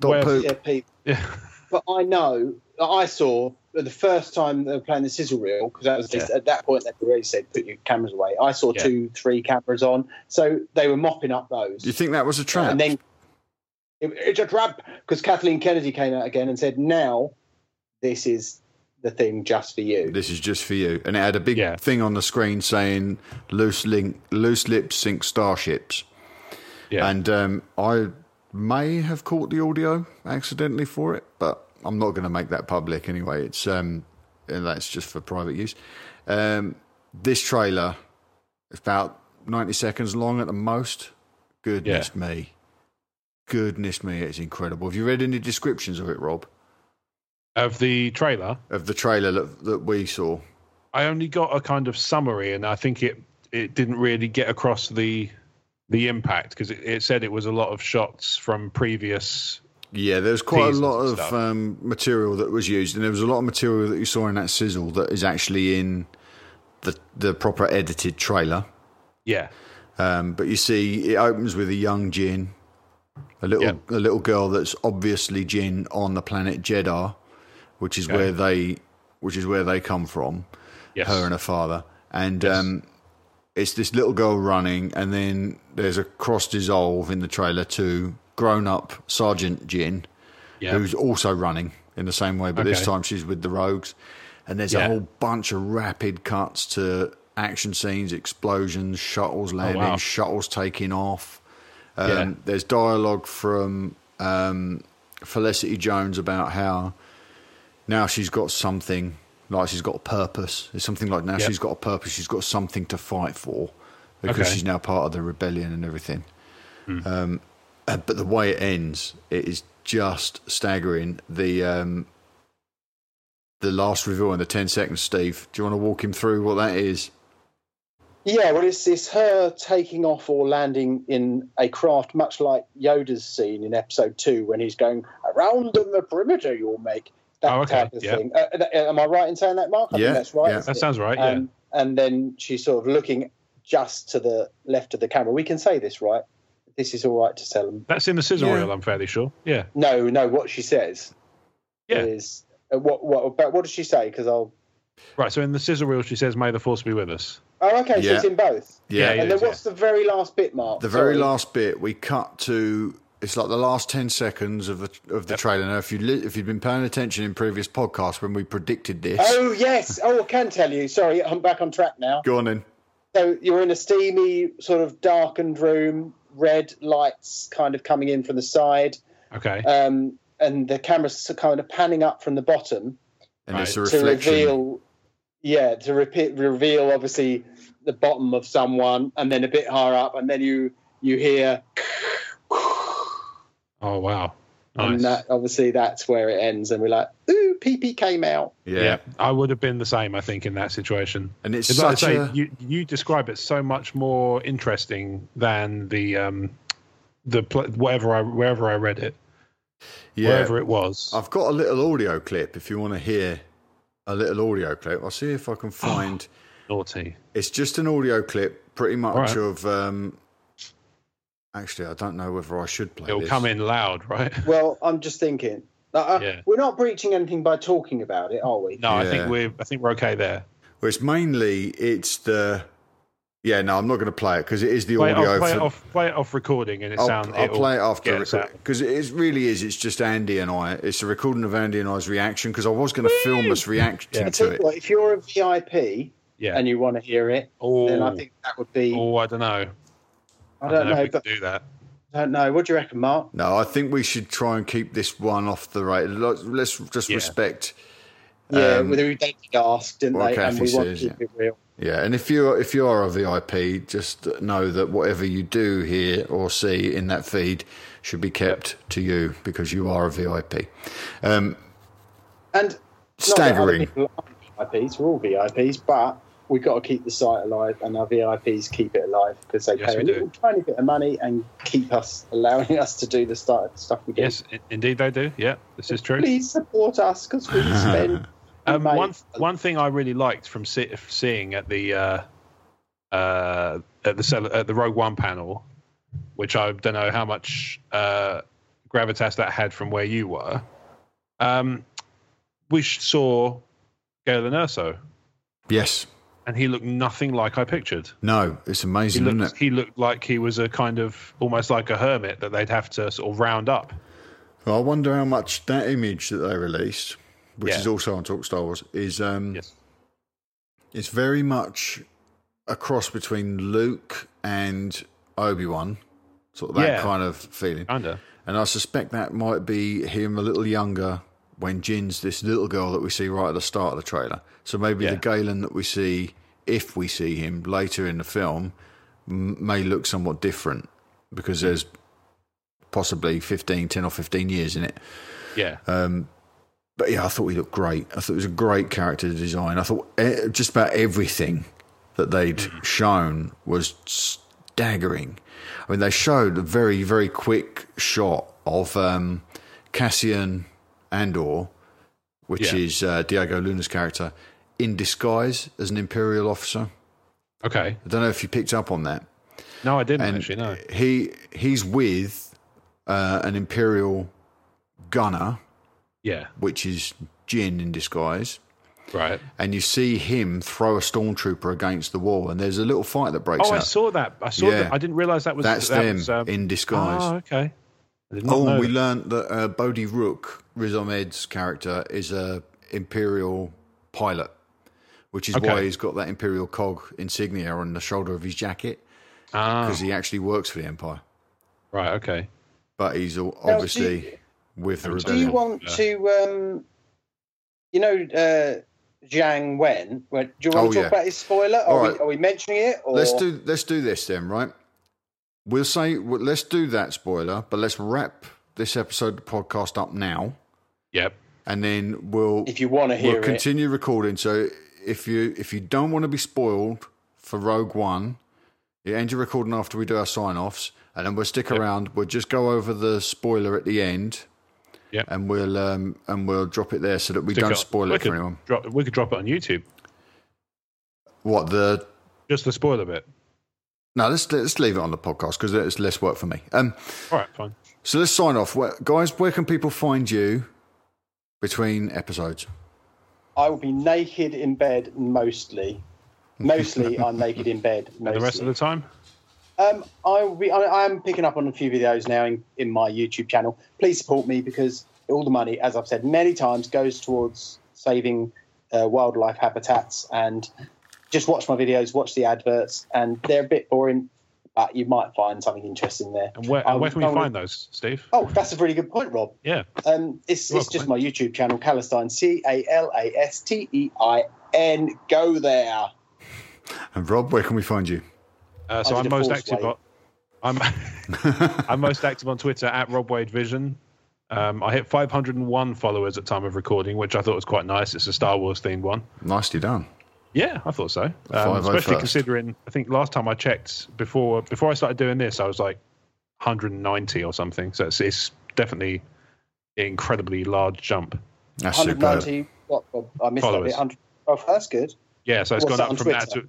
Yeah. But I saw the first time they were playing the sizzle reel, because that was at that point they already said put your cameras away. I saw 2-3 cameras on, so they were mopping up those.
Do you think that was a trap?
And then it's a trap, because Kathleen Kennedy came out again and said, "Now this is the thing just for you.
This is just for you," and it had a big thing on the screen saying "loose lips sink starships." Yeah, and I may have caught the audio accidentally for it, but I'm not going to make that public anyway. It's and that's just for private use. This trailer is about 90 seconds long at the most. Goodness me, it's incredible. Have you read any descriptions of it, Rob?
Of the trailer?
Of the trailer that we saw.
I only got a kind of summary, and I think it didn't really get across the impact, because it said it was a lot of shots from previous. Yeah,
there's quite a lot of material that was used, and there was a lot of material that you saw in that sizzle that is actually in the proper edited trailer.
Yeah.
But you see, it opens with a young Jin, a little girl that's obviously Jin on the planet Jeddah, which is where they come from.
Yes.
Her and her father. And it's this little girl running, and then there's a cross dissolve in the trailer to grown-up Sergeant Jin, who's also running in the same way, but this time she's with the Rogues. And there's a whole bunch of rapid cuts to action scenes, explosions, shuttles landing, shuttles taking off. There's dialogue from Felicity Jones about how now she's got something, like she's got a purpose. It's something like now she's got a purpose. She's got something to fight for because she's now part of the rebellion and everything. But the way it ends, it is just staggering. The last reveal in the 10 seconds, Steve. Do you want to walk him through what that is?
Yeah, well, it's her taking off or landing in a craft, much like Yoda's scene in Episode 2 when he's going, around the perimeter you'll make, that type of thing. Am I right in saying that, Mark? I think that's right.
Yeah, that sounds right,
And then she's sort of looking just to the left of the camera. We can say this, right? This is all right to tell them.
That's in the sizzle reel, I'm fairly sure. Yeah.
No, what she says is... what does she say? Because I'll...
Right, so in the sizzle reel she says, "May the force be with us."
Oh, okay, so it's in both.
Yeah.
And then what's the very last bit, Mark?
The very last bit, we cut to... It's like the last 10 seconds of the trailer. Now, if you'd been paying attention in previous podcasts when we predicted this...
Oh, yes. Oh, I can tell you. Sorry, I'm back on track now.
Go on then.
So you're in a steamy, sort of darkened room, red lights kind of coming in from the side.
Okay.
And the camera's kind of panning up from the bottom.
And it's a reflection.
To reveal, obviously, the bottom of someone, and then a bit higher up, and then you hear...
Oh, wow.
Nice. And obviously that's where it ends, and we're like, ooh, pee-pee came out.
Yeah, I would have been the same, I think, in that situation.
And it's
such you describe it so much more interesting than wherever I read it. Yeah, wherever it was.
I've got a little audio clip if you want to hear a little audio clip. I'll see if I can find...
Naughty.
It's just an audio clip pretty much of... Actually, I don't know whether I should play
It'll come in loud, right?
Well, I'm just thinking. We're not breaching anything by talking about it, are we?
No, I think we're okay there.
Well, it's mainly the... Yeah, no, I'm not going to play it because it is the audio.
Play it off recording, and
I'll play it after because it really is. It's just Andy and I. It's a recording of Andy and I's reaction because I was going to film us reacting to it.
What, if you're a VIP and you want to hear it, then I think that would be.
Oh, I don't know.
I don't know
if we can do that.
I don't know. What do you reckon, Mark?
No, I think we should try and keep this one off the radar. Let's just respect.
Yeah, they did ask, didn't they?
Kathy
and we want to keep it real.
Yeah, and if you are a VIP, just know that whatever you do hear or see in that feed should be kept to you because you are a VIP.
And
staggering.
VIPs, we're all VIPs, but we've got to keep the site alive, and our VIPs keep it alive because they pay a little tiny bit of money and keep us, allowing us to do the stuff we do.
Yes, indeed they do. Yeah, this is true.
Please support us because we spend.
One thing I really liked from seeing at the Rogue One panel, which I don't know how much gravitas that had from where you were, we saw Galen Erso.
Yes.
And he looked nothing like I pictured.
No, it's amazing, isn't it?
He looked like he was a kind of almost like a hermit that they'd have to sort of round up.
Well, I wonder how much that image that they released, which is also on Talk Star Wars, is it's very much a cross between Luke and Obi-Wan, sort of that kind of feeling.
Kinda.
And I suspect that might be him a little younger when Jin's this little girl that we see right at the start of the trailer. So maybe the Galen that we see, if we see him later in the film, may look somewhat different because there's possibly 10 or 15 years in it.
Yeah.
But yeah, I thought he looked great. I thought it was a great character design. I thought just about everything that they'd shown was staggering. I mean, they showed a very, very quick shot of Cassian Andor, which is Diego Luna's character, in disguise as an Imperial officer.
Okay.
I don't know if you picked up on that.
No, I didn't actually, no.
He's with an Imperial gunner, which is Jin in disguise.
Right.
And you see him throw a stormtrooper against the wall, and there's a little fight that breaks out.
I saw that. I saw that. I didn't realise that was...
That's them in disguise.
Oh, okay. I did not know
we
that.
learned that Bodhi Rook, Riz Ahmed's character, is a Imperial pilot, which is why he's got that Imperial cog insignia on the shoulder of his jacket, because he actually works for the Empire.
Right, okay.
But he's obviously with the rebellion.
Do you want to... Zhang Wen. Do you want to talk about his spoiler? Are we mentioning it? Or?
Let's do this then, right? Let's do that spoiler, but let's wrap this episode of the podcast up now.
Yep.
And then
if you want to hear
we'll continue recording. So if you don't want to be spoiled for Rogue One, you end your recording after we do our sign-offs, and then we'll stick around. We'll just go over the spoiler at the end.
Yeah,
and we'll drop it there so that we don't spoil it for anyone.
We could drop it on YouTube.
What
just the spoiler bit?
No, let's leave it on the podcast because it's less work for me.
All right, fine.
So let's sign off, guys. Where can people find you between episodes?
I will be naked in bed mostly. Mostly, I'm naked in bed.
And the rest of the time.
I'm picking up on a few videos now in my YouTube channel. Please support me because all the money, as I've said many times, goes towards saving wildlife habitats. And just watch my videos, watch the adverts, and they're a bit boring, but you might find something interesting there.
And where can we find those, Steve?
Oh, that's a really good point, Rob.
Yeah.
It's just my YouTube channel, Calastine, Calastein. Go there.
And Rob, where can we find you?
So I'm most active. I'm most active on Twitter at Rob Wade Vision. I hit 501 followers at time of recording, which I thought was quite nice. It's a Star Wars themed one.
Nicely done.
Yeah, I thought so. Especially considering, I think last time I checked before I started doing this, I was like 190 or something. So it's definitely an incredibly large jump.
That's
190. What? I missed
followers.
that bit. Oh, that's good.
Yeah, so it's gone up from that to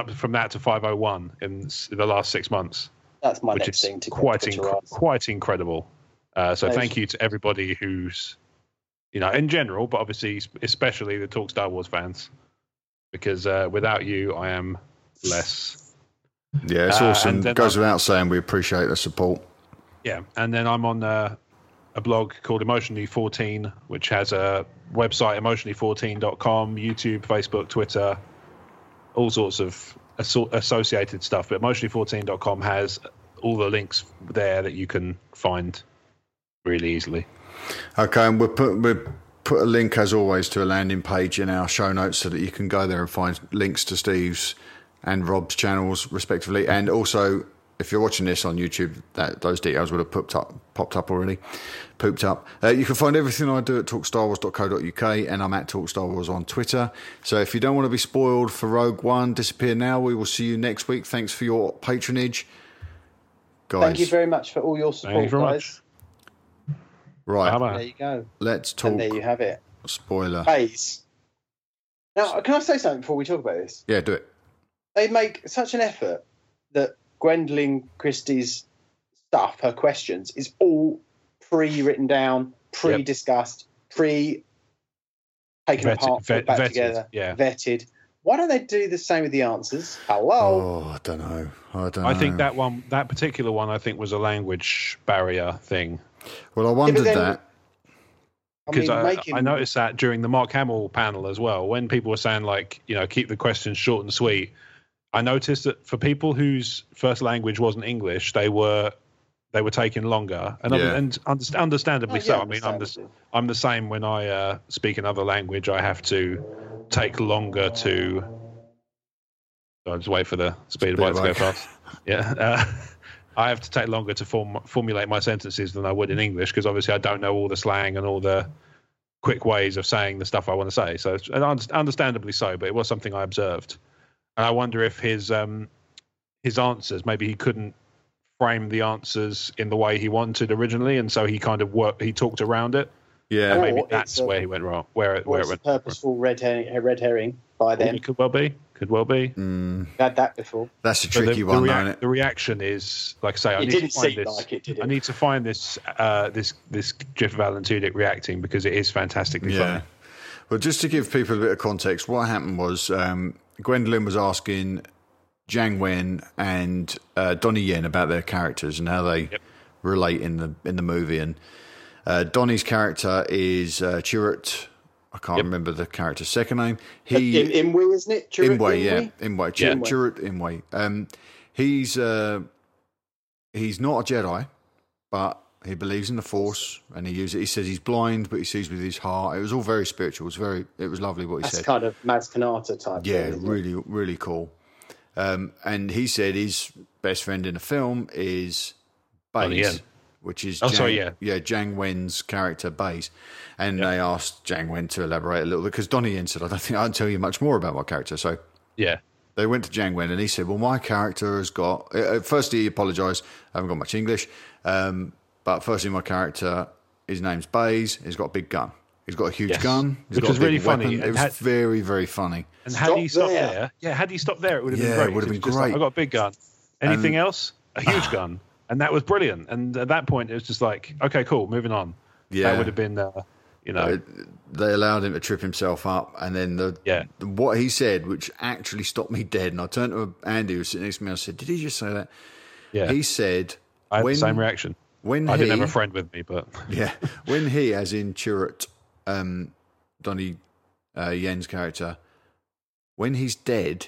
501 in the last 6 months.
That's my
which
next
is
thing to
quite incredible. So thank you to everybody who's, in general, but obviously especially the Talk Star Wars fans, because without you, I am less.
Yeah, it's awesome. It goes without saying we appreciate the support.
Yeah, and then I'm on a blog called Emotionally 14, which has a website, emotionally14.com, YouTube, Facebook, Twitter, all sorts of associated stuff. But emotionally14.com has all the links there that you can find really easily.
Okay, and we'll put a link, as always, to a landing page in our show notes so that you can go there and find links to Steve's and Rob's channels, respectively. And also, if you're watching this on YouTube, those details would have popped up already. Pooped up. You can find everything I do at talkstarwars.co.uk, and I'm at talkstarwars on Twitter. So if you don't want to be spoiled for Rogue One, disappear now. We will see you next week. Thanks for your patronage, guys.
Thank you very much for all your support, guys.
Right.
There you go.
Let's talk.
And there you have it.
Spoiler.
Phase. Now, can I say something before we talk about this?
Yeah, do it.
They make such an effort that Gwendolyn Christie's stuff, her questions, is all pre-written down, pre-discussed, taken apart, put back together, vetted. Why don't they do the same with the answers? Hello.
Oh, I don't know.
I think that particular one, I think was a language barrier thing.
Well, I wondered that.
Because I noticed that during the Mark Hamill panel as well, when people were saying, like, keep the questions short and sweet, I noticed that for people whose first language wasn't English, they were taking longer, and understandably so. I mean, I'm the same when I speak another language. I have to take longer to. I'll just wait for the speed of light to go fast. Yeah, I have to take longer to formulate my sentences than I would in English, because obviously I don't know all the slang and all the quick ways of saying the stuff I want to say. So understandably so, but it was something I observed. And I wonder if his answers, maybe he couldn't frame the answers in the way he wanted originally, and so he kind of talked around it.
Yeah,
and maybe that's where he went wrong. Where it went
a purposeful red herring by them.
Could well be.
We've had that before.
That's a tricky one, isn't it?
The reaction is, like I say, I need to find this. I need to find this GIF of Alan Tudyk reacting, because it is fantastically funny.
But just to give people a bit of context, what happened was Gwendolyn was asking Jiang Wen and Donnie Yen about their characters and how they relate in the movie. And Donnie's character is Chirrut. I can't remember the character's second name.
Imwe, isn't it?
Imwe, yeah. Imwe. Chirrut Imwe. He's not a Jedi, but he believes in the Force, and he uses it. He says he's blind, but he sees with his heart. It was all very spiritual. It was lovely what he said.
That's kind of Maz Kanata type.
Yeah, really, really cool. And he said his best friend in the film is Baze, which is Jiang Wen's character, Baze. And they asked Jiang Wen to elaborate a little bit because Donnie Yen said, I don't think I can tell you much more about my character. So they went to Jiang Wen and he said, well, my character has got... firstly, he apologised. I haven't got much English. But firstly, my character, his name's Baze. He's got a big gun. He's got a huge gun. Which was really funny. It was very, very funny.
And had he stopped there, had he stopped there, it would have been great.
It would have been great.
Like, I got a big gun. Anything else? A huge gun. And that was brilliant. And at that point, it was just like, okay, cool, moving on. Yeah. That would have been,
They allowed him to trip himself up. And then what he said, which actually stopped me dead, and I turned to Andy, who was sitting next to me, and I said, did he just say that? Yeah. He said...
I had the same reaction. I didn't have a friend with me, but...
Yeah. When he, as in Chirrut, Donnie Yen's character, when he's dead,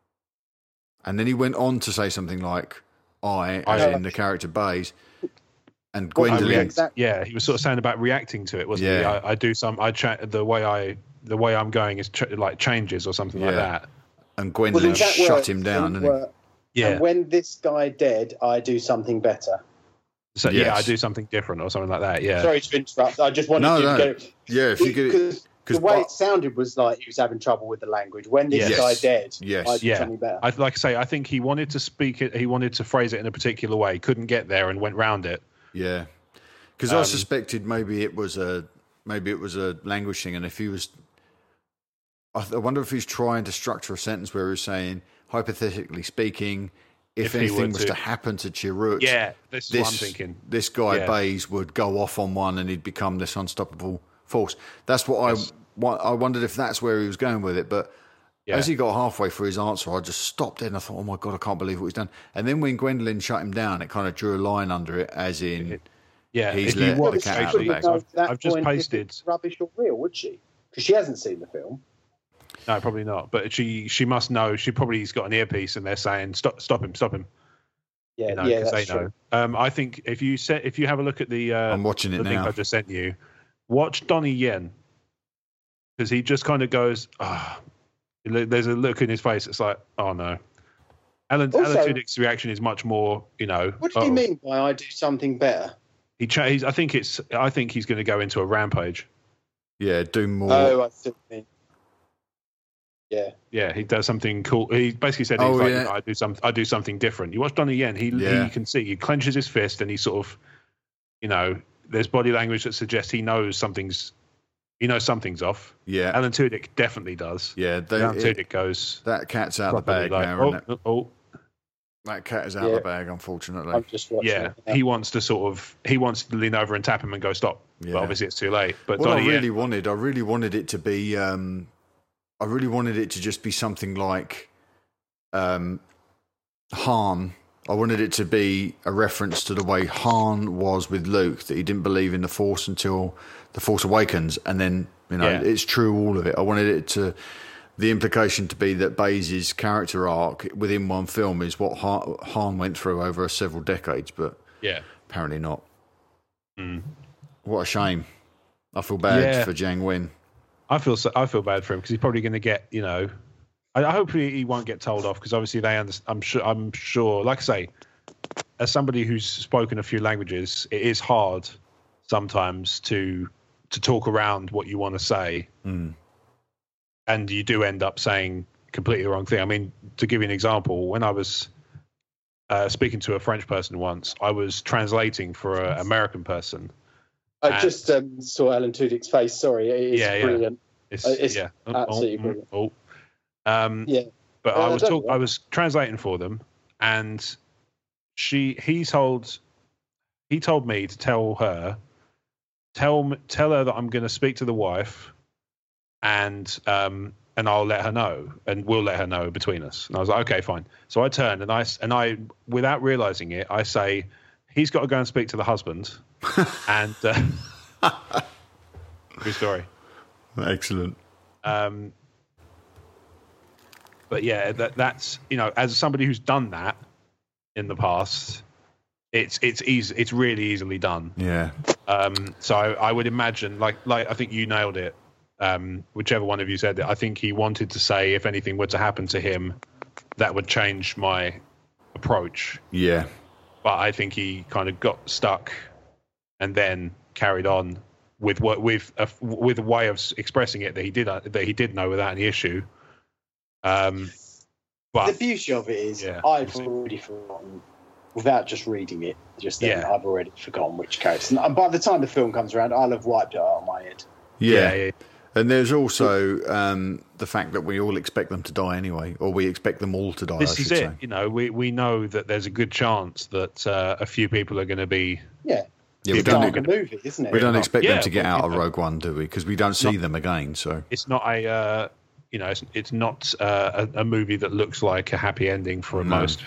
and then he went on to say something like, as in the character Baze, and Gwendolyn...
he was sort of saying about reacting to it, wasn't he? I do some... the way I'm going is changes or something like that.
And Gwendolyn shut him down, didn't he?
And when this guy dead, I do something better.
So I do something different or something like that. Yeah.
Sorry to interrupt. I just wanted you to go.
Yeah, if you could.
The way it sounded was like he was having trouble with the language. When this guy dead, I do something better.
Like I say, I think he wanted to speak it. He wanted to phrase it in a particular way. Couldn't get there and went round it.
Yeah, because I suspected maybe it was a language thing, and if he was, I wonder if he's trying to structure a sentence where he's saying, hypothetically speaking, if anything was to happen to Chirrut,
this is what I'm thinking.
This guy Baze would go off on one, and he'd become this unstoppable force. That's what I wondered if that's where he was going with it. But as he got halfway through his answer, I just stopped it and I thought, oh my God, I can't believe what he's done. And then when Gwendolyn shut him down, it kind of drew a line under it, as in he's let the cat out of the bag.
I've just pasted
rubbish or real, would she? Because she hasn't seen the film.
No, probably not. But she must know. She probably's got an earpiece, and they're saying, "Stop him."
Yeah, because
they know. I think if you have a look at the
I'm watching it
the
now.
link I just sent you, watch Donnie Yen, because he just kind of goes, there's a look in his face. It's like, oh no. Alan Tudyk's reaction is much more,
What do you mean by I do something better?
I think he's going to go into a rampage.
Yeah, do more.
Oh, I see what you mean.
Yeah, he does something cool. He basically said, I do something different. You watch Donnie Yen, he can see, he clenches his fist and he sort of, there's body language that suggests he knows something's off. Yeah. Alan Tudyk definitely does.
Yeah.
Alan Tudyk goes...
That cat's out of the bag now, isn't it? That cat is out of the bag, unfortunately.
I'm just watching it.
He wants to lean over and tap him and go, stop. Yeah. But obviously it's too late. But
what I really wanted it to be... I really wanted it to just be something like Han. I wanted it to be a reference to the way Han was with Luke, that he didn't believe in the Force until The Force Awakens, and then it's true, all of it. I wanted it to, the implication to be that Baze's character arc within one film is what Han went through over several decades, but apparently not. Mm. What a shame. I feel bad for Jiang Wen.
I feel bad for him because he's probably going to get, I hope he won't get told off because obviously I'm sure, like I say, as somebody who's spoken a few languages, it is hard sometimes to talk around what you want to say. Mm. And you do end up saying completely the wrong thing. I mean, to give you an example, when I was speaking to a French person once, I was translating for an American person.
I just saw Alan Tudyk's face. Sorry, it is brilliant. It's absolutely brilliant.
But I was translating for them, and he told me to tell her that I'm going to speak to the wife, and I'll let her know, and we'll let her know between us. And I was like, okay, fine. So I turned and I, without realizing it, I say, he's got to go and speak to the husband. And true story.
Excellent.
But yeah, that's as somebody who's done that in the past, it's easy. It's really easily done.
Yeah.
So I would imagine, like I think you nailed it. Whichever one of you said it, I think he wanted to say if anything were to happen to him, that would change my approach.
Yeah.
But I think he kind of got stuck, and then carried on with a way of expressing it that he did know without any issue. But
the beauty of it is, I've already forgotten, without just reading it, I've already forgotten which character. And by the time the film comes around, I'll have wiped it out of my head.
Yeah. And there's also the fact that we all expect them to die anyway, or we expect them all to die.
This is it. Say. We know that there's a good chance that a few people are going to be.
Yeah.
We don't,
movie, isn't it?
We don't expect them to get out of Rogue One, do we? Because we don't see them again. So
it's not a. It's not a movie that looks like a happy ending for most.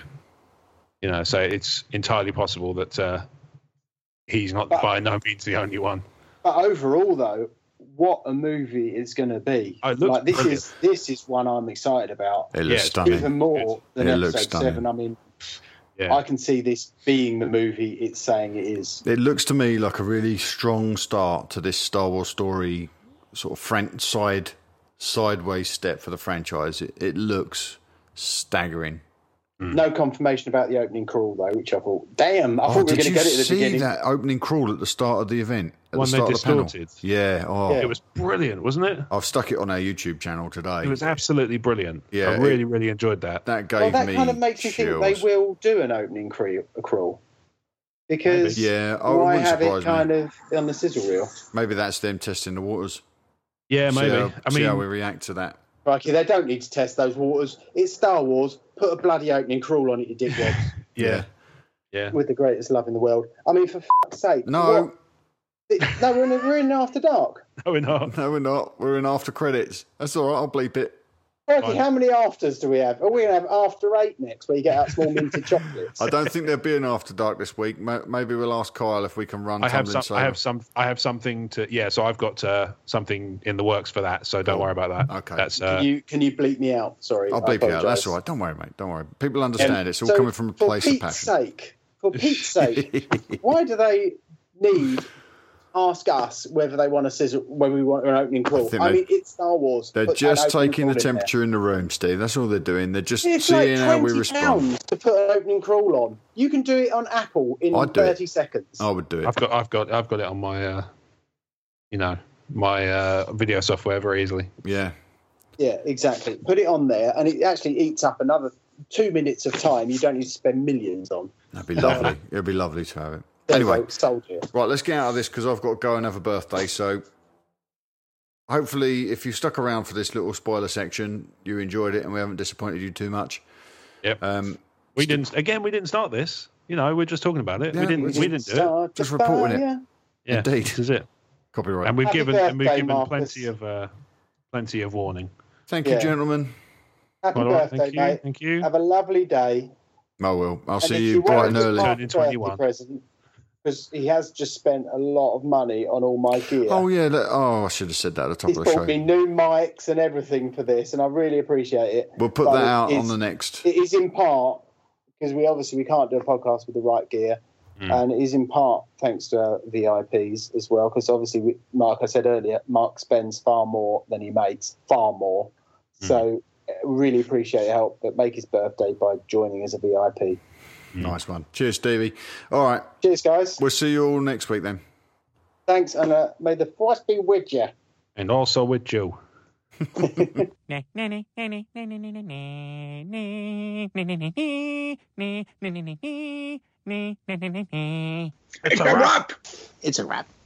So it's entirely possible that he's not by no means the only one.
But overall, though, what a movie it's going to be! This is one I'm excited about.
It looks stunning,
even more than Episode 7. I mean, I can see this being the movie it's saying it is.
It looks to me like a really strong start to this Star Wars story, sort of sideways step for the franchise. It looks staggering.
No confirmation about the opening crawl, though, which I thought, damn, I thought we were going to get it at the beginning.
Did you see that opening crawl at the start of the event? At
When
the start
they
of the panel?
distorted.
Yeah.
It was brilliant, wasn't it?
I've stuck it on our YouTube channel today.
It was absolutely brilliant.
Yeah,
I really enjoyed that.
That gave me
that kind of makes me think they will do an opening crawl. Because why have it kind of on the sizzle reel?
Maybe that's them testing the waters.
Yeah, maybe.
See how we react to that.
Crikey, they don't need to test those waters. It's Star Wars. Put a bloody opening crawl on it, you dickwads.
Yeah.
With the greatest love in the world. I mean, for fuck's sake.
No.
No, we're in After Dark.
No, we're not.
No, we're not. We're in After Credits. That's all right. I'll bleep it.
Crikey, how many afters do we have? Are we going to have After 8 next, where you get out small minted chocolates?
I don't think there'll be an After Dark this week. Maybe we'll ask Kyle if we can run. I have
something to. Yeah, so I've got something in the works for that. So don't worry about that.
Okay.
That's,
can you bleep me out? Sorry,
I'll bleep you out. That's all right. Don't worry, mate. Don't worry. People understand it. It's all coming from a place of passion.
For Pete's sake, why do they need? Ask us whether they want a sizzle when we want an opening crawl. I mean, it's Star Wars.
They're just taking the temperature in the room, Steve. That's all they're doing. They're just
it's
seeing
like
how we respond.
£20 to put an opening crawl on. You can do it on Apple in 30 seconds.
I would do it.
I've got it on my my video software very easily.
Yeah.
Yeah, exactly. Put it on there, and it actually eats up another 2 minutes of time. You don't need to spend millions on.
That'd be lovely. It'd be lovely to have it. Anyway, right, let's get out of this because I've got to go and have a birthday. So hopefully, if you stuck around for this little spoiler section, you enjoyed it and we haven't disappointed you too much.
Yep. We didn't start this. We're just talking about it.
Yeah,
we didn't do it.
Just reporting it.
Yeah,
indeed.
This is it.
Copyright.
And we've given
Marcus.
plenty of warning.
Thank you, gentlemen.
Happy birthday, mate.
Thank you.
Have a lovely day.
I will. I'll see you bright and early.
Turning 21.
Because he has just spent a lot of money on all my gear.
Oh, yeah. I should have said that at the top of the show.
He's bought me new mics and everything for this, and I really appreciate it.
We'll put that out on the next.
It is in part, because we can't do a podcast with the right gear, and it is in part thanks to our VIPs as well, because obviously, Mark, I said earlier, Mark spends far more than he makes, far more. So really appreciate your help, but make his birthday by joining as a VIP.
Nice one. Cheers, Stevie. All right.
Cheers, guys.
We'll see you all next week then.
Thanks, and may the force be with you.
And also with you.
It's a wrap. It's a wrap.